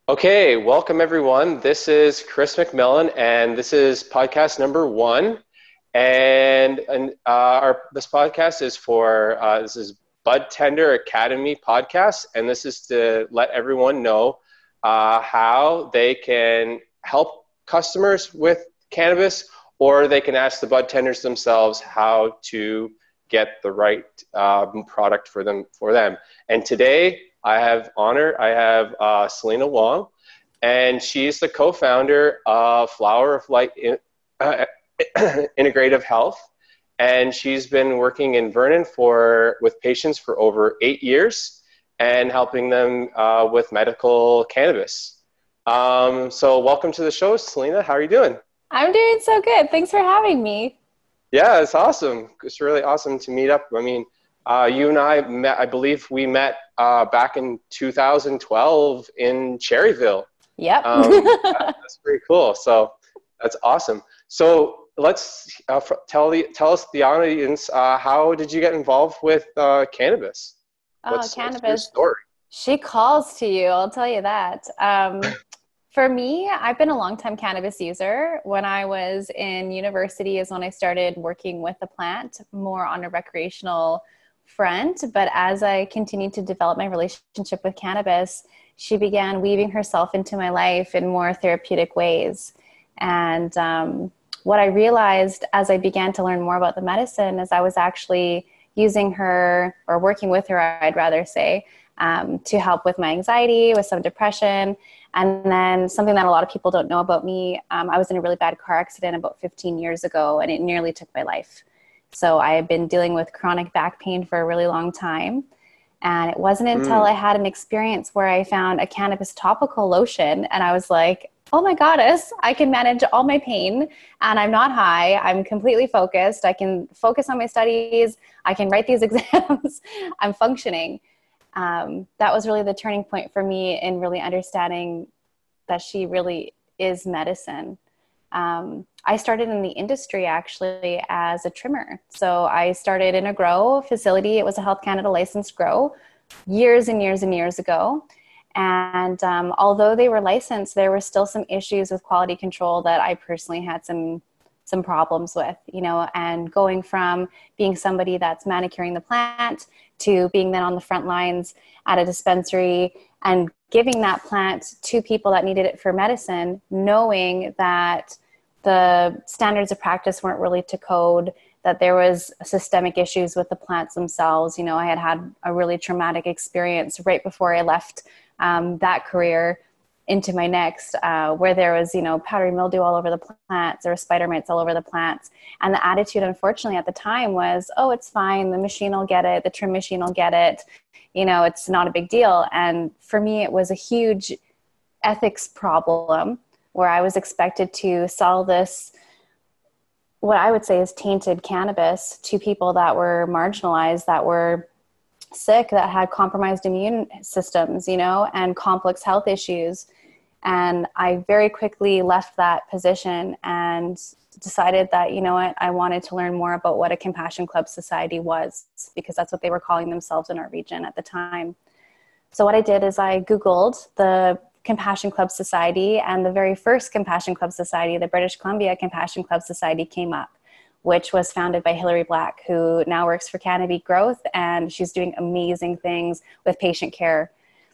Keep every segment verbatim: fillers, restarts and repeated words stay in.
Okay, welcome everyone. This is Chris McMillan, and this is podcast number one. And, and uh, our this podcast is for uh, this is Bud Tender Academy podcast, and this is to let everyone know uh, how they can help customers with cannabis, or they can ask the bud tenders themselves how to get the right um, product for them for them. And today, I have honor. I have uh, Selena Wong, and she's the co-founder of Flower of Light in, uh, Integrative Health, and she's been working in Vernon for with patients for over eight years and helping them uh, with medical cannabis. Um, so, welcome to the show, Selena. How are you doing? I'm doing so good. Thanks for having me. Yeah, it's awesome. It's really awesome to meet up. I mean, uh, you and I met, I believe we met uh, back in two thousand twelve in Cherryville. Yep. Um, that, that's pretty cool. So that's awesome. So let's uh, tell the tell us the audience, uh, how did you get involved with uh, cannabis? Oh, What's what's your cannabis. story? She calls to you, I'll tell you that. Um, for me, I've been a longtime cannabis user. When I was in university is when I started working with the plant more on a recreational front. But as I continued to develop my relationship with cannabis, she began weaving herself into my life in more therapeutic ways. And um, what I realized as I began to learn more about the medicine is I was actually using her, or working with her, I'd rather say, um, to help with my anxiety, with some depression. And then something that a lot of people don't know about me, um, I was in a really bad car accident about fifteen years ago, and it nearly took my life. So I had been dealing with chronic back pain for a really long time. And it wasn't until Mm, I had an experience where I found a cannabis topical lotion, and I was like, oh my goddess, I can manage all my pain, and I'm not high. I'm completely focused. I can focus on my studies. I can write these exams. I'm functioning. Um, that was really the turning point for me in really understanding that she really is medicine. Um, I started in the industry actually as a trimmer. So I started in a grow facility. It was a Health Canada licensed grow years and years and years ago. And um, although they were licensed, there were still some issues with quality control that I personally had some some problems with, you know, and going from being somebody that's manicuring the plant to being then on the front lines at a dispensary and giving that plant to people that needed it for medicine, knowing that the standards of practice weren't really to code, that there was systemic issues with the plants themselves. You know, I had had a really traumatic experience right before I left um, that career into my next, uh, where there was, you know, powdery mildew all over the plants, there were spider mites all over the plants. And the attitude, unfortunately, at the time was, oh, it's fine. The machine will get it. The trim machine will get it. You know, it's not a big deal. And for me, it was a huge ethics problem where I was expected to sell this, what I would say is tainted cannabis, to people that were marginalized, that were sick, that had compromised immune systems, you know, and complex health issues. And I very quickly left that position and decided that, you know what, I wanted to learn more about what a Compassion Club Society was, because that's what they were calling themselves in our region at the time. So what I did is I Googled the Compassion Club Society, and the very first Compassion Club Society, the British Columbia Compassion Club Society, came up, which was founded by Hilary Black, who now works for Canopy Growth, and she's doing amazing things with patient care.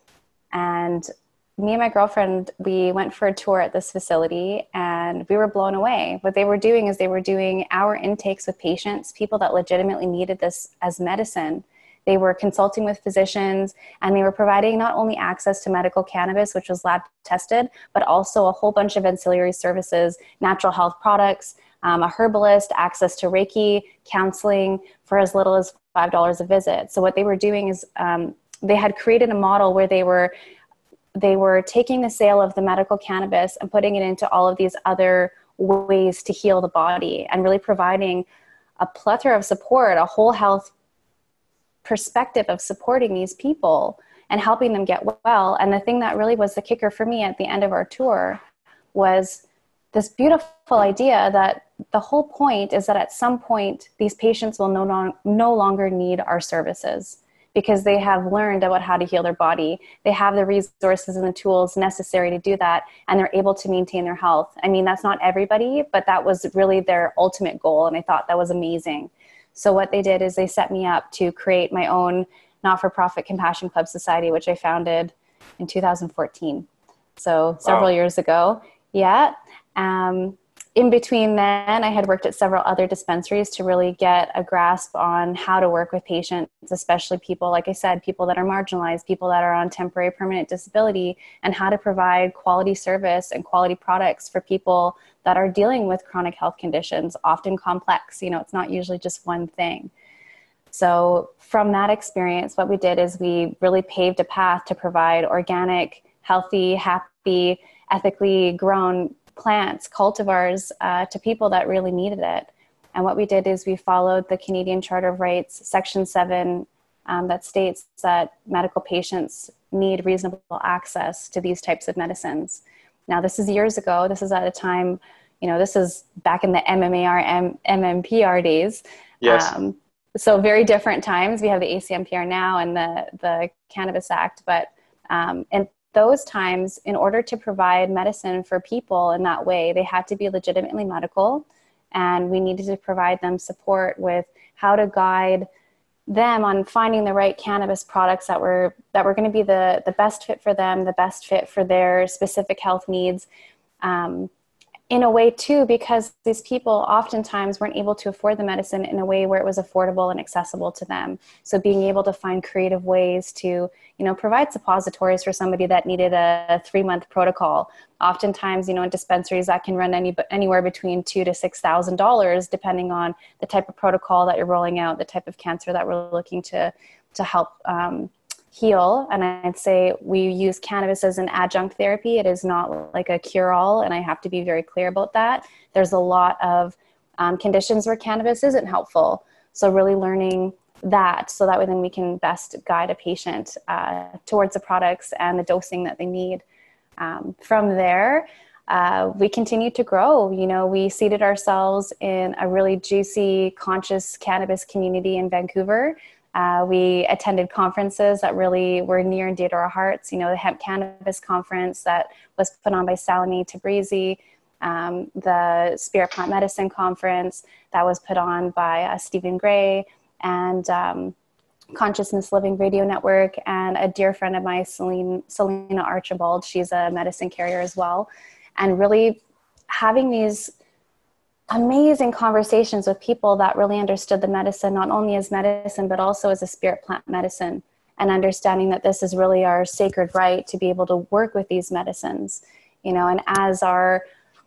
And me and my girlfriend, we went for a tour at this facility, and we were blown away. What they were doing is they were doing hour intakes with patients, people that legitimately needed this as medicine. They were consulting with physicians, and they were providing not only access to medical cannabis, which was lab tested, but also a whole bunch of ancillary services, natural health products, um, a herbalist, access to Reiki, counseling for as little as five dollars a visit. So what they were doing is um, they had created a model where they were they were taking the sale of the medical cannabis and putting it into all of these other ways to heal the body, and really providing a plethora of support, a whole health perspective of supporting these people and helping them get well. And the thing that really was the kicker for me at the end of our tour was this beautiful idea that the whole point is that at some point, these patients will no, no, no longer need our services. because they have learned about how to heal their body. They have the resources and the tools necessary to do that, and they're able to maintain their health. I mean, that's not everybody, but that was really their ultimate goal, and I thought that was amazing. So what they did is they set me up to create my own not-for-profit Compassion Club Society, which I founded in two thousand fourteen. So several Wow. years ago. Yeah. Um, in between then, I had worked at several other dispensaries to really get a grasp on how to work with patients, especially people, like I said, people that are marginalized, people that are on temporary permanent disability, and how to provide quality service and quality products for people that are dealing with chronic health conditions, often complex. You know, it's not usually just one thing. So from that experience, what we did is we really paved a path to provide organic, healthy, happy, ethically grown plants, cultivars, uh, to people that really needed it. And what we did is we followed the Canadian Charter of Rights, Section seven, um, that states that medical patients need reasonable access to these types of medicines. Now, this is years ago. This is at a time, you know, this is back in the M M A R, M M P R days. Yes. Um, so very different times. We have the A C M P R now and the, the Cannabis Act, but um, in those times, in order to provide medicine for people in that way, they had to be legitimately medical, and we needed to provide them support with how to guide them on finding the right cannabis products that were that were going to be the the best fit for them, the best fit for their specific health needs. Um, in a way too, because these people oftentimes weren't able to afford the medicine in a way where it was affordable and accessible to them. So being able to find creative ways to, you know, provide suppositories for somebody that needed a three month protocol. Oftentimes, you know, in dispensaries that can run any, anywhere between two to six thousand dollars, depending on the type of protocol that you're rolling out, the type of cancer that we're looking to, to help um, heal. And I'd say we use cannabis as an adjunct therapy. It is not like a cure-all, and I have to be very clear about that. There's a lot of um, conditions where cannabis isn't helpful. So really learning that, so that way then we can best guide a patient uh, towards the products and the dosing that they need. Um, from there, uh, we continued to grow. You know, we seated ourselves in a really juicy, conscious cannabis community in Vancouver. Uh, we attended conferences that really were near and dear to our hearts. You know, the Hemp Cannabis Conference that was put on by Salome Tabrizi, um, the Spirit Plant Medicine Conference that was put on by uh, Stephen Gray, and um, Consciousness Living Radio Network, and a dear friend of mine, Celine, Selena Archibald. She's a medicine carrier as well. And really having these amazing conversations with people that really understood the medicine, not only as medicine, but also as a spirit plant medicine, and understanding that this is really our sacred right to be able to work with these medicines, you know. And as our,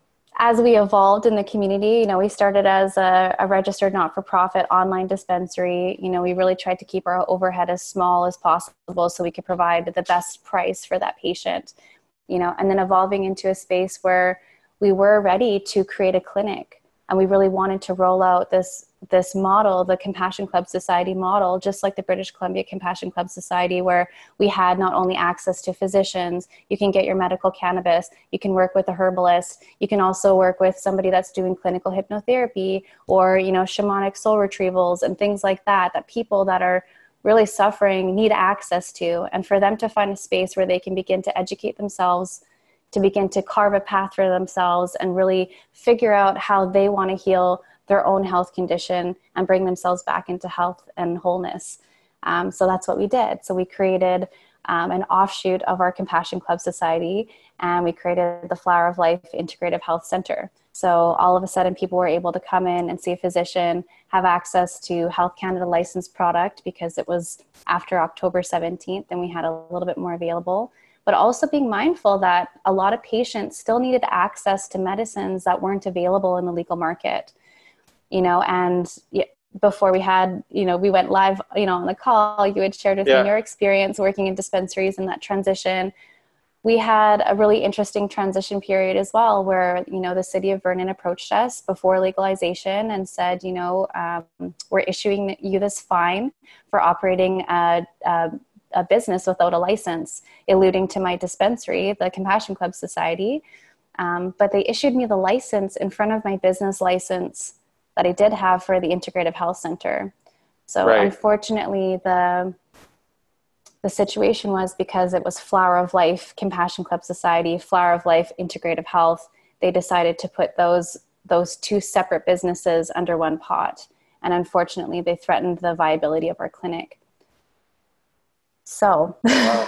as we evolved in the community, you know, we started as a, a registered not-for-profit online dispensary. You know, we really tried to keep our overhead as small as possible so we could provide the best price for that patient, you know, and then evolving into a space where we were ready to create a clinic. And we really wanted to roll out this this model, the Compassion Club Society model, just like the British Columbia Compassion Club Society, where we had not only access to physicians, you can get your medical cannabis, you can work with a herbalist, you can also work with somebody that's doing clinical hypnotherapy or, you know, shamanic soul retrievals and things like that, that people that are really suffering need access to. And for them to find a space where they can begin to educate themselves, to begin to carve a path for themselves and really figure out how they want to heal their own health condition and bring themselves back into health and wholeness. Um, so that's what we did. So we created um, an offshoot of our Compassion Club Society, and we created the Flower of Life Integrative Health Center. So all of a sudden people were able to come in and see a physician, have access to Health Canada licensed product because it was after October seventeenth and we had a little bit more available. But also being mindful that a lot of patients still needed access to medicines that weren't available in the legal market, you know. And before we had, you know, we went live, you know, on the call, you had shared with Yeah. me your experience working in dispensaries and that transition. We had a really interesting transition period as well, where, you know, the city of Vernon approached us before legalization and said, you know, um, we're issuing you this fine for operating a, a a business without a license, alluding to my dispensary, the Compassion Club Society. Um, but they issued me the license in front of my business license that I did have for the Integrative Health Center. So Right. unfortunately, the the situation was, because it was Flower of Life, Compassion Club Society, Flower of Life, Integrative Health, they decided to put those those two separate businesses under one pot. And unfortunately, they threatened the viability of our clinic. So,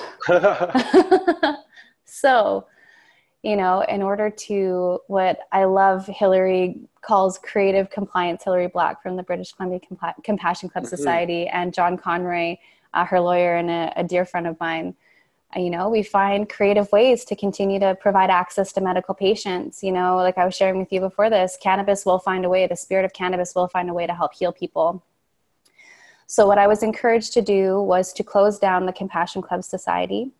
Wow. so, you know, in order to, what I love, Hillary calls creative compliance, Hillary Black from the British Columbia Compa- Compassion Club Mm-hmm. Society, and John Conroy, uh, her lawyer and a, a dear friend of mine, you know, we find creative ways to continue to provide access to medical patients. You know, like I was sharing with you before this, cannabis will find a way, the spirit of cannabis will find a way to help heal people. So what I was encouraged to do was to close down the Compassion Club Society,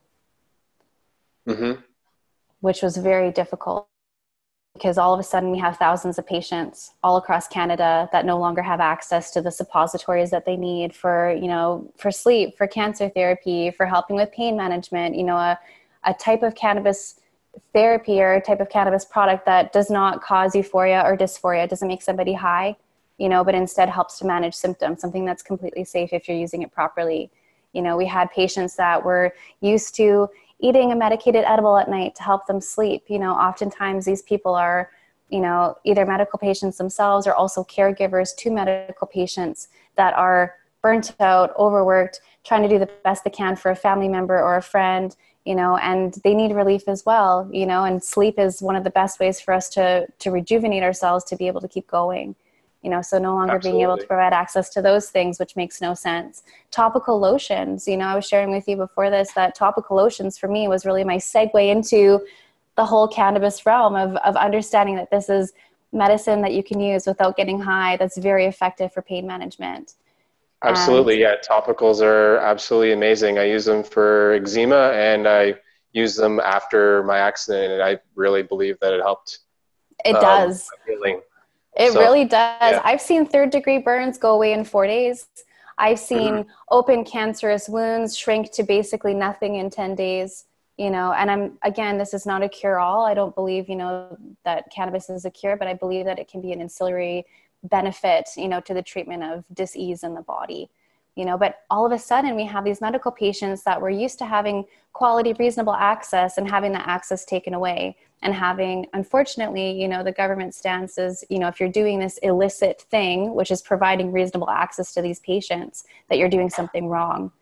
Mm-hmm. which was very difficult, because all of a sudden we have thousands of patients all across Canada that no longer have access to the suppositories that they need for, you know, for sleep, for cancer therapy, for helping with pain management, you know, a, a type of cannabis therapy or a type of cannabis product that does not cause euphoria or dysphoria, doesn't make somebody high, you know, but instead helps to manage symptoms, something that's completely safe if you're using it properly. You know, we had patients that were used to eating a medicated edible at night to help them sleep. You know, oftentimes these people are, you know, either medical patients themselves or also caregivers to medical patients that are burnt out, overworked, trying to do the best they can for a family member or a friend, you know, and they need relief as well, you know, and sleep is one of the best ways for us to, to rejuvenate ourselves, to be able to keep going. You know, so no longer Absolutely. being able to provide access to those things, which makes no sense. Topical lotions, you know, I was sharing with you before this that topical lotions for me was really my segue into the whole cannabis realm of, of understanding that this is medicine that you can use without getting high, that's very effective for pain management. Absolutely. Yeah. Topicals are absolutely amazing. I use them for eczema, and I use them after my accident, and I really believe that it helped It um, does. my healing. It So, really does. yeah. I've seen third degree burns go away in four days. I've seen Mm-hmm. open cancerous wounds shrink to basically nothing in ten days, you know, and I'm, again, this is not a cure all. I don't believe, you know, that cannabis is a cure, but I believe that it can be an ancillary benefit, you know, to the treatment of dis-ease in the body, you know, but all of a sudden we have these medical patients that were used to having quality, reasonable access and having that access taken away. And having, unfortunately, you know, the government stance is, you know, if you're doing this illicit thing, which is providing reasonable access to these patients, that you're doing something wrong.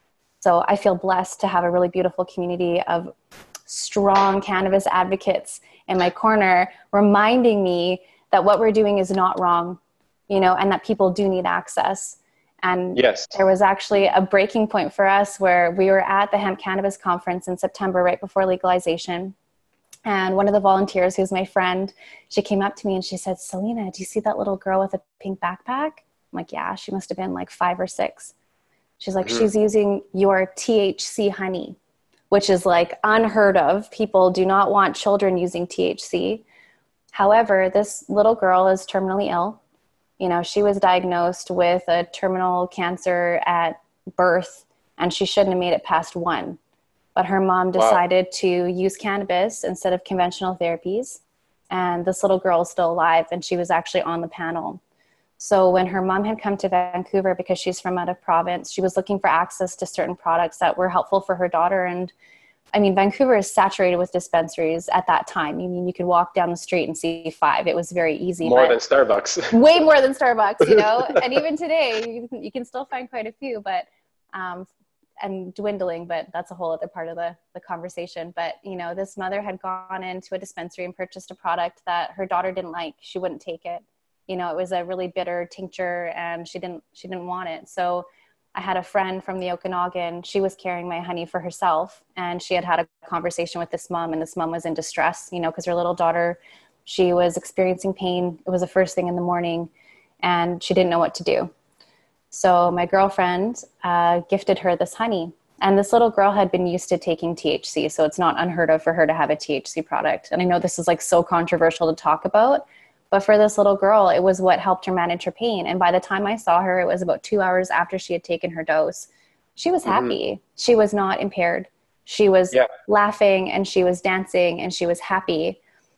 So I feel blessed to have a really beautiful community of strong cannabis advocates in my corner, reminding me that what we're doing is not wrong, you know, and that people do need access. And Yes. there was actually a breaking point for us where we were at the Hemp Cannabis Conference in September, right before legalization. And one of the volunteers, who's my friend, she came up to me and she said, "Selena, do you see that little girl with a pink backpack?" I'm like, "Yeah." She must have been like five or six. She's like, Mm-hmm. "She's using your T H C honey," which is like unheard of. People do not want children using T H C. However, this little girl is terminally ill. You know, she was diagnosed with a terminal cancer at birth, and she shouldn't have made it past one. But her mom decided Wow. to use cannabis instead of conventional therapies. And this little girl is still alive, and she was actually on the panel. So when her mom had come to Vancouver, because she's from out of province, she was looking for access to certain products that were helpful for her daughter. And I mean, Vancouver is saturated with dispensaries at that time. I mean, you could walk down the street and see five. It was very easy. More but than Starbucks. way more than Starbucks, you know, and even today you can, you can still find quite a few, but, um, and dwindling, but that's a whole other part of the, the conversation. But, you know, this mother had gone into a dispensary and purchased a product that her daughter didn't like. She wouldn't take it. You know, it was a really bitter tincture and she didn't, she didn't want it. So I had a friend from the Okanagan. She was carrying my honey for herself, and she had had a conversation with this mom, and this mom was in distress, you know, because her little daughter, she was experiencing pain. It was the first thing in the morning, and she didn't know what to do. So my girlfriend uh, gifted her this honey, and this little girl had been used to taking T H C, so it's not unheard of for her to have a T H C product. And I know this is like so controversial to talk about, but for this little girl, it was what helped her manage her pain. And by the time I saw her, it was about two hours after she had taken her dose. She was happy. Mm-hmm. She was not impaired. She was Yeah. laughing, and she was dancing, and she was happy.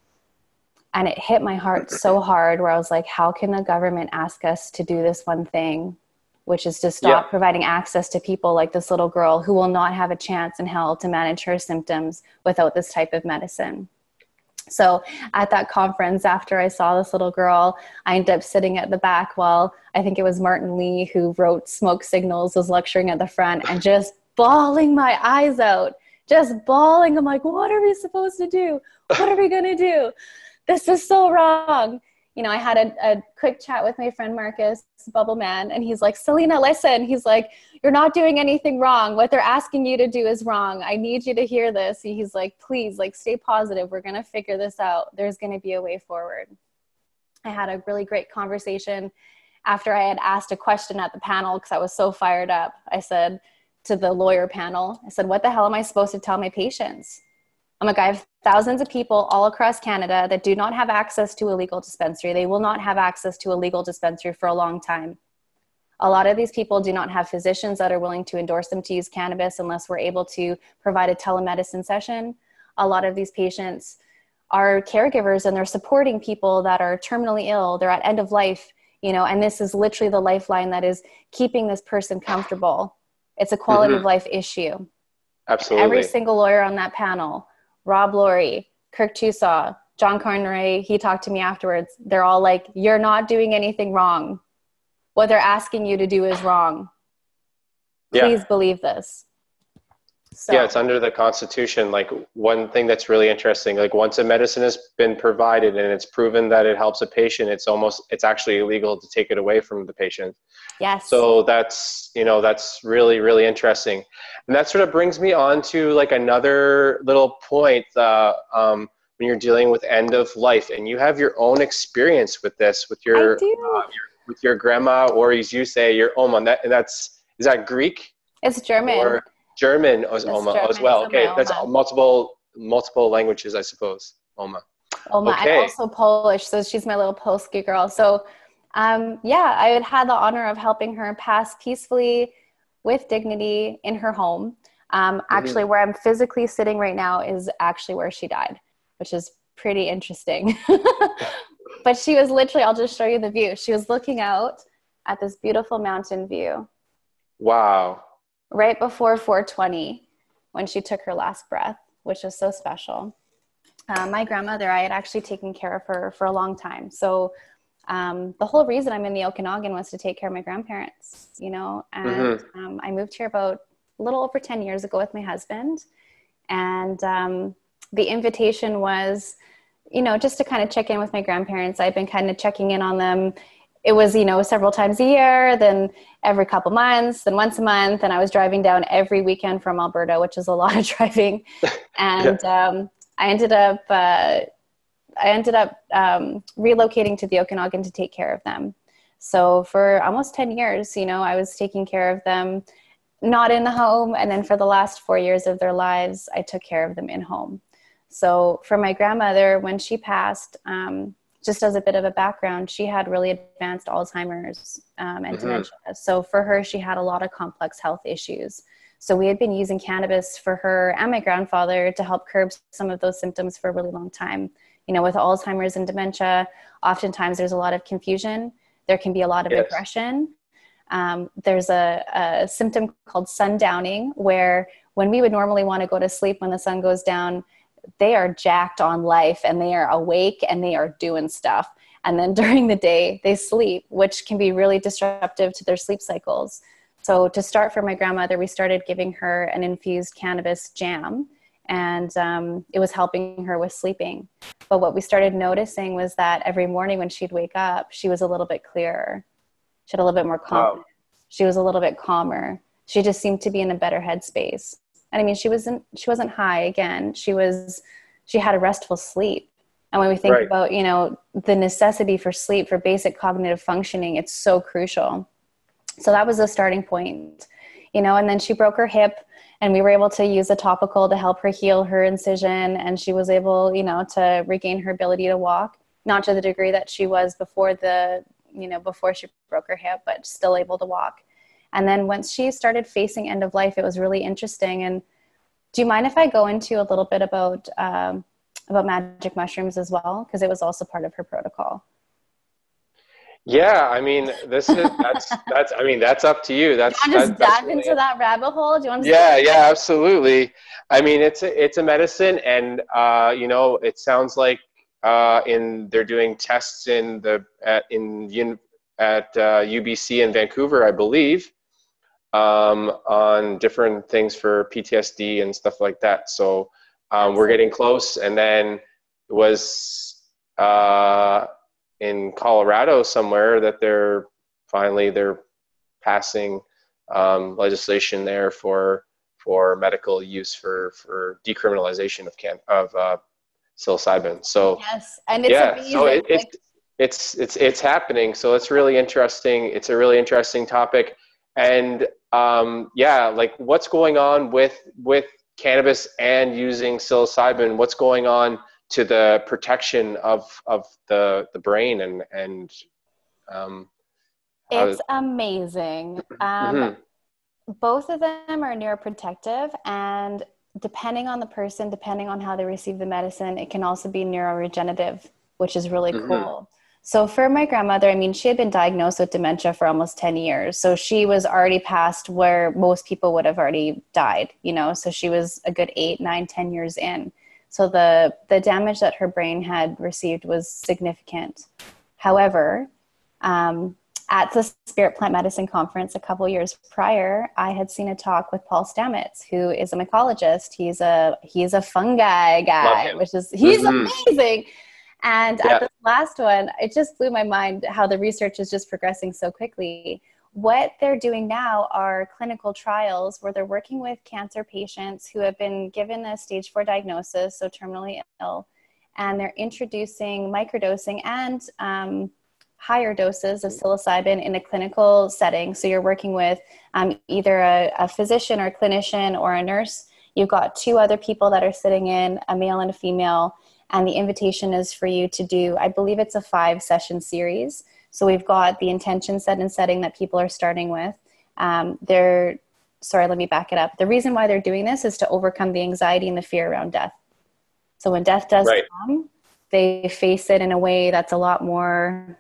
And it hit my heart so hard, where I was like, how can the government ask us to do this one thing which is to stop Yeah. providing access to people like this little girl who will not have a chance in hell to manage her symptoms without this type of medicine. So at that conference, after I saw this little girl, I ended up sitting at the back while I think it was Martin Lee, who wrote Smoke Signals, was lecturing at the front, and just bawling my eyes out, just bawling. I'm like, what are we supposed to do? What are we going to do? This is so wrong. You know, I had a, a quick chat with my friend Marcus, Bubble Man, and he's like, Selena, listen. He's like, you're not doing anything wrong. What they're asking you to do is wrong. I need you to hear this. He's like, please, like, stay positive. We're going to figure this out. There's going to be a way forward. I had a really great conversation after I had asked a question at the panel because I was so fired up. I said to the lawyer panel, I said, what the hell am I supposed to tell my patients? I'm like, I have thousands of people all across Canada that do not have access to a legal dispensary. They will not have access to a legal dispensary for a long time. A lot of these people do not have physicians that are willing to endorse them to use cannabis unless we're able to provide a telemedicine session. A lot of these patients are caregivers and they're supporting people that are terminally ill. They're at end of life, you know, and this is literally the lifeline that is keeping this person comfortable. It's a quality mm-hmm. of life issue. Absolutely. Every single lawyer on that panel, Rob Laurie, Kirk Tusaw, John Conroy, he talked to me afterwards. They're all like, you're not doing anything wrong. What they're asking you to do is wrong. Please yeah. believe this. So. Yeah, it's under the Constitution. Like, one thing that's really interesting, like, once a medicine has been provided and it's proven that it helps a patient, it's almost, it's actually illegal to take it away from the patient. Yes. So that's, you know, that's really, really interesting. And that sort of brings me on to like another little point, uh, um, when you're dealing with end of life and you have your own experience with this, with your, I do. uh, your with your grandma, or as you say, your oma. That, and that's, is that Greek? It's German. Or German as oma German, as well. Okay, oma. That's multiple multiple languages, I suppose. Oma. Oma. Okay. I'm also Polish, so she's my little Polski girl. So, um, yeah, I had had the honor of helping her pass peacefully with dignity in her home. Um, actually, mm-hmm. where I'm physically sitting right now is actually where she died, which is pretty interesting. But she was literally, I'll just show you the view. She was looking out at this beautiful mountain view. Wow. Right before four twenty, when she took her last breath, which is so special. Uh, my grandmother, I had actually taken care of her for a long time. So um, the whole reason I'm in the Okanagan was to take care of my grandparents, you know, and mm-hmm. um, I moved here about a little over ten years ago with my husband. And um, the invitation was, you know, just to kind of check in with my grandparents. I've been kind of checking in on them. It was, you know, several times a year, then every couple months, then once a month. And I was driving down every weekend from Alberta, which is a lot of driving. And yeah. um, I ended up, uh, I ended up um, relocating to the Okanagan to take care of them. So for almost ten years, you know, I was taking care of them, not in the home. And then for the last four years of their lives, I took care of them in home. So for my grandmother, when she passed, um, just as a bit of a background, she had really advanced Alzheimer's um, and mm-hmm. dementia. So for her, she had a lot of complex health issues. So we had been using cannabis for her and my grandfather to help curb some of those symptoms for a really long time. You know, with Alzheimer's and dementia, oftentimes there's a lot of confusion. There can be a lot of yes. aggression. Um, there's a, a symptom called sundowning, where when we would normally want to go to sleep when the sun goes down, they are jacked on life and they are awake and they are doing stuff. And then during the day they sleep, which can be really disruptive to their sleep cycles. So to start for my grandmother, we started giving her an infused cannabis jam, and um, it was helping her with sleeping. But what we started noticing was that every morning when she'd wake up, she was a little bit clearer. She had a little bit more confidence. Wow. She was a little bit calmer. She just seemed to be in a better headspace. And I mean, she wasn't, she wasn't high again. She was, she had a restful sleep. And when we think right. about, you know, the necessity for sleep, for basic cognitive functioning, it's so crucial. So that was the starting point, you know, and then she broke her hip and we were able to use a topical to help her heal her incision. And she was able, you know, to regain her ability to walk, not to the degree that she was before the, you know, before she broke her hip, but still able to walk. And then once she started facing end of life, it was really interesting. And do you mind if I go into a little bit about um, about magic mushrooms as well? Because it was also part of her protocol. Yeah, I mean, this is that's that's I mean, that's up to you. Do That's you want to that just that's dive really into it. that rabbit hole? Do you want to Yeah, yeah, absolutely. I mean, it's a, it's a medicine, and uh, you know, it sounds like uh, in they're doing tests in the at in un, at uh, U B C in Vancouver, I believe, um, on different things for P T S D and stuff like that. So um, we're absolutely. getting close. And then it was uh, in Colorado somewhere that they're finally they're passing um, legislation there for for medical use for for decriminalization of can of uh, psilocybin. So Yes, and it's yeah, so amazing. it, it's Like, it's it's it's happening. So it's really interesting. It's a really interesting topic, and um, yeah, like what's going on with with cannabis and using psilocybin? What's going on to the protection of of the the brain and and um, how? it's amazing. Um, Mhm, both of them are neuroprotective, and depending on the person, depending on how they receive the medicine, it can also be neuroregenerative, which is really mhm, cool. So for my grandmother, I mean, she had been diagnosed with dementia for almost ten years. So she was already past where most people would have already died, you know, so she was a good eight, nine, ten years in. So the, the damage that her brain had received was significant. However, um, at the Spirit Plant Medicine Conference a couple years prior, I had seen a talk with Paul Stamets, who is a mycologist. He's a he's a fungi love guy, him. which is he's Hmm. amazing. And at Yeah. this last one, it just blew my mind how the research is just progressing so quickly. What they're doing now are clinical trials where they're working with cancer patients who have been given a stage four diagnosis, so terminally ill, and they're introducing microdosing and um, higher doses of psilocybin in a clinical setting. So you're working with um, either a, a physician or a clinician or a nurse. You've got two other people that are sitting in, a male and a female, and the invitation is for you to do, I believe it's a five session series. So we've got the intention set and setting that people are starting with. Um, they're, sorry, let me back it up. The reason why they're doing this is to overcome the anxiety and the fear around death. So when death does Right. come, they face it in a way that's a lot more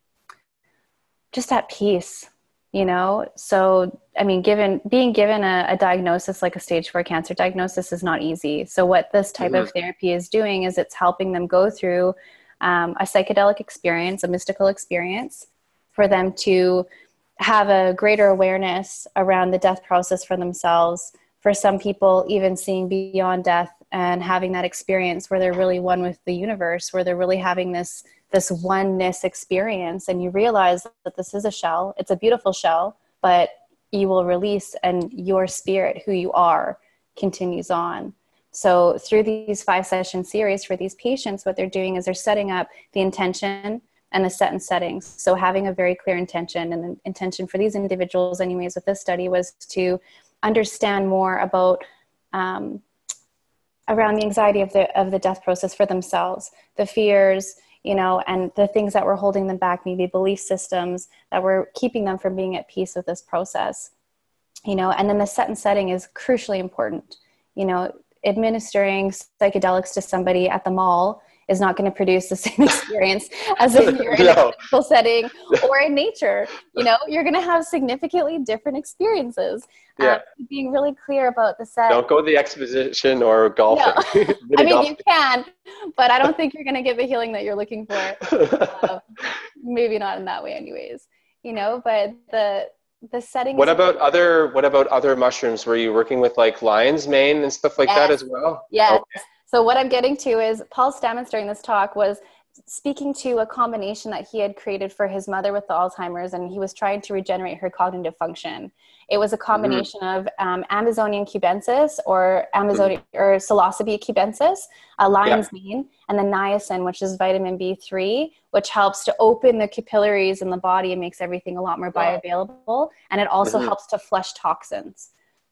just at peace, you know? So, I mean, given being given a, a diagnosis like a stage four cancer diagnosis is not easy. So what this type Hmm. of therapy is doing is it's helping them go through um, a psychedelic experience, a mystical experience, for them to have a greater awareness around the death process for themselves. For some people, even seeing beyond death and having that experience where they're really one with the universe, where they're really having this this oneness experience, and you realize that this is a shell. It's a beautiful shell, but you will release, and your spirit, who you are, continues on. So through these five session series for these patients, what they're doing is they're setting up the intention and the set and settings. So having a very clear intention, and the intention for these individuals anyways with this study was to understand more about um, around the anxiety of the of the death process for themselves, the fears, you know, and the things that were holding them back, maybe belief systems that were keeping them from being at peace with this process, you know. And then the set and setting is crucially important. You know, administering psychedelics to somebody at the mall is not going to produce the same experience as if you're in a No. clinical setting or in nature. You know, you're going to have significantly different experiences. Um, Yeah. being really clear about the set. Don't go to the exposition or No, golfing. I Mini mean, golf. you can, but I don't think you're going to get the healing that you're looking for. Uh, maybe not in that way anyways, you know, but the, the setting What is, about other what about other mushrooms? Were you working with like lion's mane and stuff like that yes, as well? yes. Okay. So what I'm getting to is Paul Stamets during this talk was speaking to a combination that he had created for his mother with the Alzheimer's, and he was trying to regenerate her cognitive function. It was a Hmm. combination of um, Amazonian cubensis or Amazonian or psilocybe cubensis, a Yeah. lion's mane, and then niacin, which is vitamin B three, which helps to open the capillaries in the body and makes everything a lot more Wow. bioavailable. And it also Hmm. helps to flush toxins.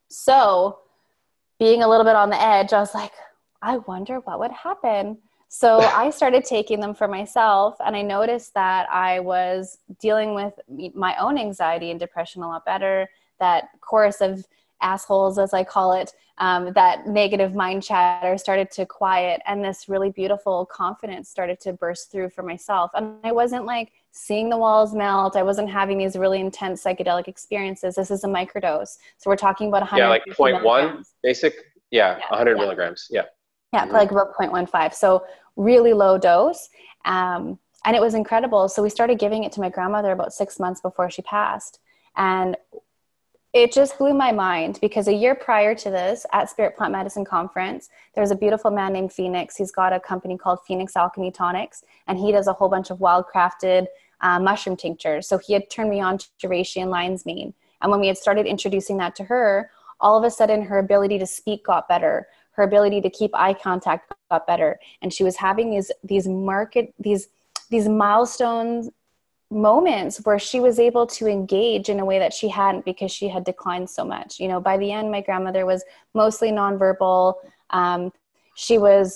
So being a little bit on the edge, I was like, I wonder what would happen. So I started taking them for myself, and I noticed that I was dealing with my own anxiety and depression a lot better. That chorus of assholes, as I call it, Um, that negative mind chatter started to quiet, and this really beautiful confidence started to burst through for myself. And I wasn't like seeing the walls melt. I wasn't having these really intense psychedelic experiences. This is a microdose. So we're talking about one hundred Yeah, like zero point one basic. Yeah, yeah one hundred yeah. milligrams. Yeah. Yeah, Mm-hmm. like about zero point one five. So really low dose. Um, and it was incredible. So we started giving it to my grandmother about six months before she passed. And it just blew my mind, because a year prior to this, at Spirit Plant Medicine Conference, there's a beautiful man named Phoenix. He's got a company called Phoenix Alchemy Tonics, and he does a whole bunch of wild-crafted uh, mushroom tinctures. So he had turned me on to reishi and lion's mane. And when we had started introducing that to her, all of a sudden her ability to speak got better. Her ability to keep eye contact got better. And she was having these, these market, these, these milestones moments where she was able to engage in a way that she hadn't, because she had declined so much. You know, by the end, my grandmother was mostly nonverbal. Um, she was,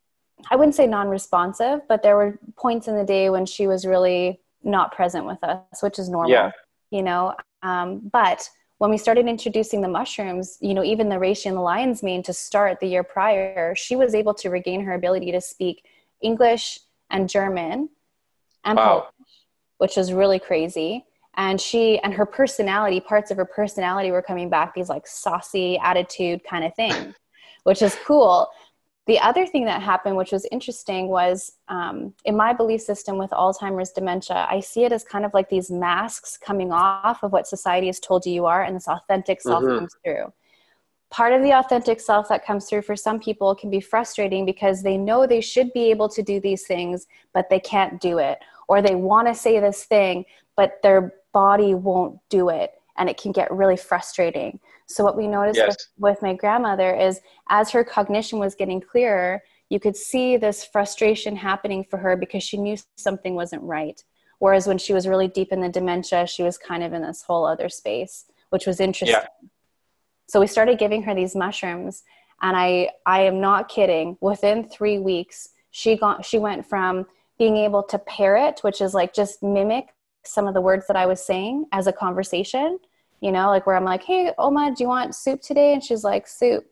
I wouldn't say non-responsive, but there were points in the day when she was really not present with us, which is normal, yeah. you know. Um, but when we started introducing the mushrooms, you know, even the reishi and the lion's mane to start the year prior, she was able to regain her ability to speak English and German and wow. Polish, which is really crazy. And she and her personality, parts of her personality were coming back, these like saucy attitude kind of thing, which is cool. The other thing that happened, which was interesting, was um, in my belief system with Alzheimer's dementia, I see it as kind of like these masks coming off of what society has told you you are, and this authentic self mm-hmm. comes through. Part of the authentic self that comes through for some people can be frustrating, because they know they should be able to do these things, but they can't do it. Or they want to say this thing, but their body won't do it. And it can get really frustrating. So what we noticed yes. with, with my grandmother is, as her cognition was getting clearer, you could see this frustration happening for her, because she knew something wasn't right. Whereas when she was really deep in the dementia, she was kind of in this whole other space, which was interesting. Yeah. So we started giving her these mushrooms, and I, I am not kidding. Within three weeks, she got, she went from being able to parrot, which is like just mimic some of the words that I was saying as a conversation, you know, like where I'm like, hey, Oma, do you want soup today? And she's like, soup.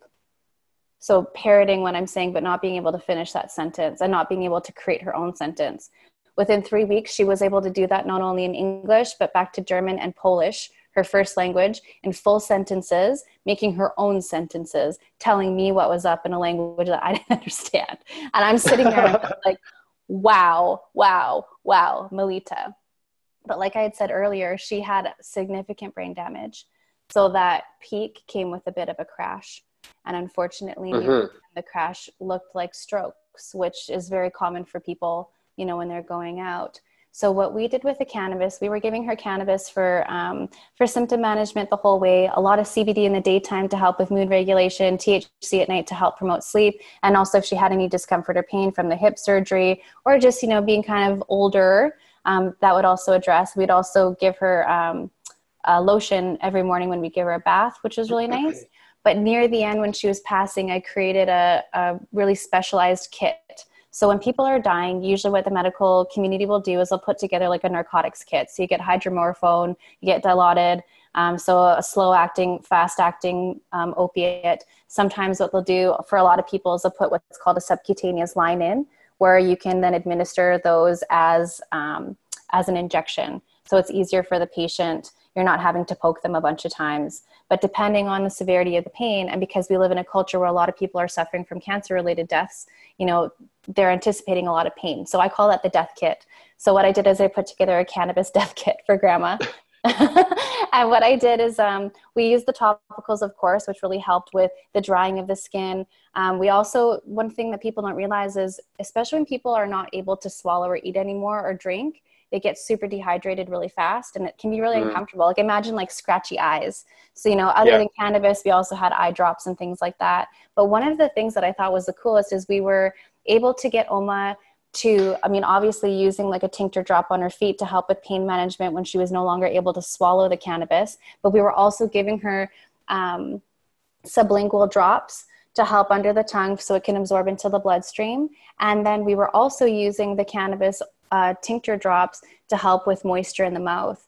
So parroting what I'm saying, but not being able to finish that sentence and not being able to create her own sentence. Within three weeks, she was able to do that not only in English, but back to German and Polish, her first language, in full sentences, making her own sentences, telling me what was up in a language that I didn't understand. And I'm sitting there like, wow, wow, wow, Melita. But like I had said earlier, she had significant brain damage. So that peak came with a bit of a crash. And unfortunately, mm-hmm. the crash looked like strokes, which is very common for people, you know, when they're going out. So what we did with the cannabis, we were giving her cannabis for um, for symptom management the whole way, a lot of C B D in the daytime to help with mood regulation, T H C at night to help promote sleep, and also if she had any discomfort or pain from the hip surgery, or just, you know, being kind of older, um, that would also address. We'd also give her um, a lotion every morning when we give her a bath, which was really nice. But near the end, when she was passing, I created a, a really specialized kit. So when people are dying, usually what the medical community will do is they'll put together like a narcotics kit. So you get hydromorphone, you get Dilaudid, um, so a slow-acting, fast-acting um, opiate. Sometimes what they'll do for a lot of people is they'll put what's called a subcutaneous line in, where you can then administer those as um, as an injection. So it's easier for the patient. You're not having to poke them a bunch of times. But depending on the severity of the pain, and because we live in a culture where a lot of people are suffering from cancer-related deaths, you know, they're anticipating a lot of pain. So I call that the death kit. So what I did is I put together a cannabis death kit for grandma. And what I did is um, we used the topicals, of course, which really helped with the drying of the skin. Um, we also, one thing that people don't realize is, especially when people are not able to swallow or eat anymore or drink, they get super dehydrated really fast, and it can be really mm. uncomfortable. Like imagine like scratchy eyes. So, you know, other yeah. than cannabis, we also had eye drops and things like that. But one of the things that I thought was the coolest is we were able to get Oma to, I mean, obviously using like a tincture drop on her feet to help with pain management when she was no longer able to swallow the cannabis. But we were also giving her um, sublingual drops to help under the tongue so it can absorb into the bloodstream. And then we were also using the cannabis uh, tincture drops to help with moisture in the mouth.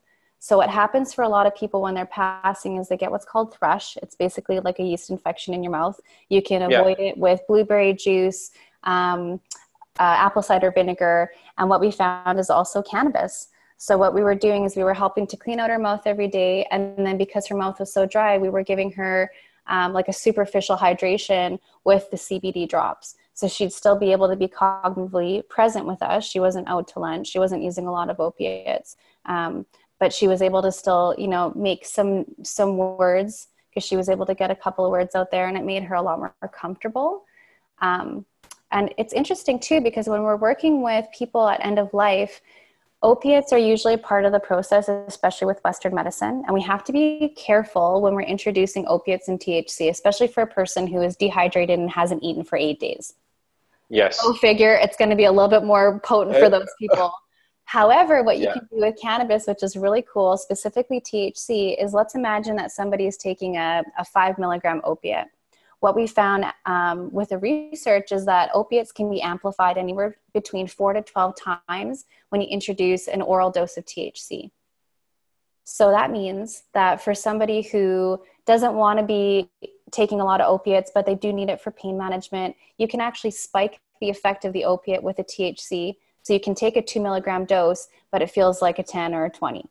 So what happens for a lot of people when they're passing is they get what's called thrush. It's basically like a yeast infection in your mouth. You can avoid yeah. it with blueberry juice, um, uh, apple cider vinegar. And what we found is also cannabis. So what we were doing is we were helping to clean out her mouth every day. And then because her mouth was so dry, we were giving her um, like a superficial hydration with the C B D drops. So she'd still be able to be cognitively present with us. She wasn't out to lunch. She wasn't using a lot of opiates. Um, but she was able to still, you know, make some, some words because she was able to get a couple of words out there, and it made her a lot more comfortable. Um, and it's interesting too, because when we're working with people at end of life, opiates are usually part of the process, especially with Western medicine. And we have to be careful when we're introducing opiates and T H C, especially for a person who is dehydrated and hasn't eaten for eight days. Yes. Go figure, it's going to be a little bit more potent for those people. However, what you yeah. can do with cannabis, which is really cool, specifically T H C, is let's imagine that somebody is taking a, a five milligram opiate. What we found um, with the research is that opiates can be amplified anywhere between four to twelve times when you introduce an oral dose of T H C. So that means that for somebody who doesn't want to be taking a lot of opiates, but they do need it for pain management, you can actually spike the effect of the opiate with a T H C. So you can take a two milligram dose, but it feels like a ten or a twenty.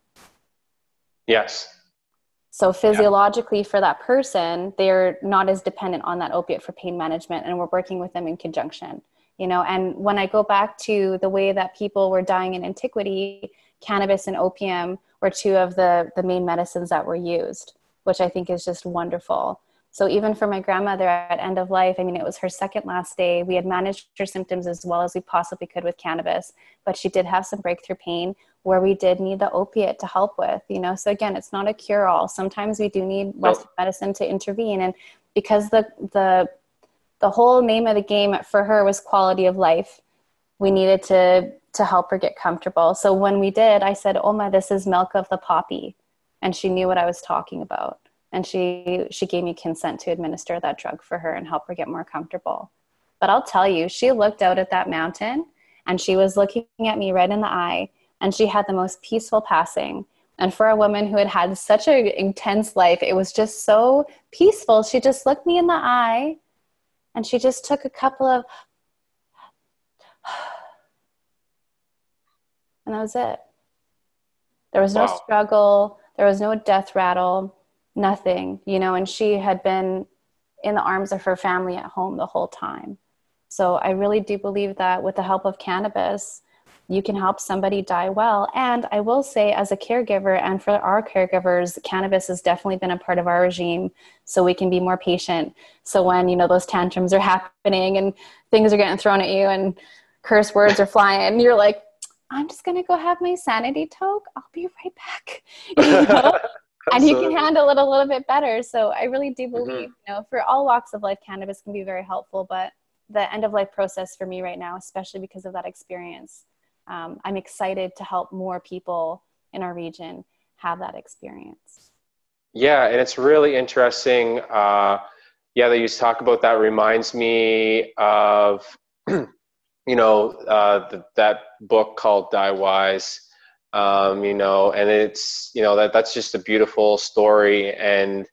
Yes. So physiologically yeah. for that person, they're not as dependent on that opiate for pain management, and we're working with them in conjunction, you know. And when I go back to the way that people were dying in antiquity, cannabis and opium were two of the, the main medicines that were used, which I think is just wonderful. So even for my grandmother at end of life, I mean, it was her second last day. We had managed her symptoms as well as we possibly could with cannabis, but she did have some breakthrough pain where we did need the opiate to help with, you know. So again, it's not a cure-all. Sometimes we do need Western oh. medicine to intervene. And because the, the, the whole name of the game for her was quality of life, we needed to, to help her get comfortable. So when we did, I said, oh my, this is milk of the poppy. And she knew what I was talking about. And she, she gave me consent to administer that drug for her and help her get more comfortable. But I'll tell you, she looked out at that mountain and she was looking at me right in the eye, and she had the most peaceful passing. And for a woman who had had such an intense life, it was just so peaceful. She just looked me in the eye and she just took a couple of, and that was it. There was no wow. struggle. There was no death rattle. Nothing, you know, and she had been in the arms of her family at home the whole time. So I really do believe that with the help of cannabis, you can help somebody die well. And I will say, as a caregiver and for our caregivers, cannabis has definitely been a part of our regime, so we can be more patient. So when, you know, those tantrums are happening and things are getting thrown at you and curse words are flying, you're like, I'm just going to go have my sanity toke. I'll be right back. You know? And you can handle it a little bit better. So I really do believe, mm-hmm. you know, for all walks of life, cannabis can be very helpful. But the end of life process for me right now, especially because of that experience, um, I'm excited to help more people in our region have that experience. Yeah, and it's really interesting. Uh, yeah, that you talk about that reminds me of, you know, uh, the, that book called Die Wise. Um, you know, and it's, you know, that that's just a beautiful story, and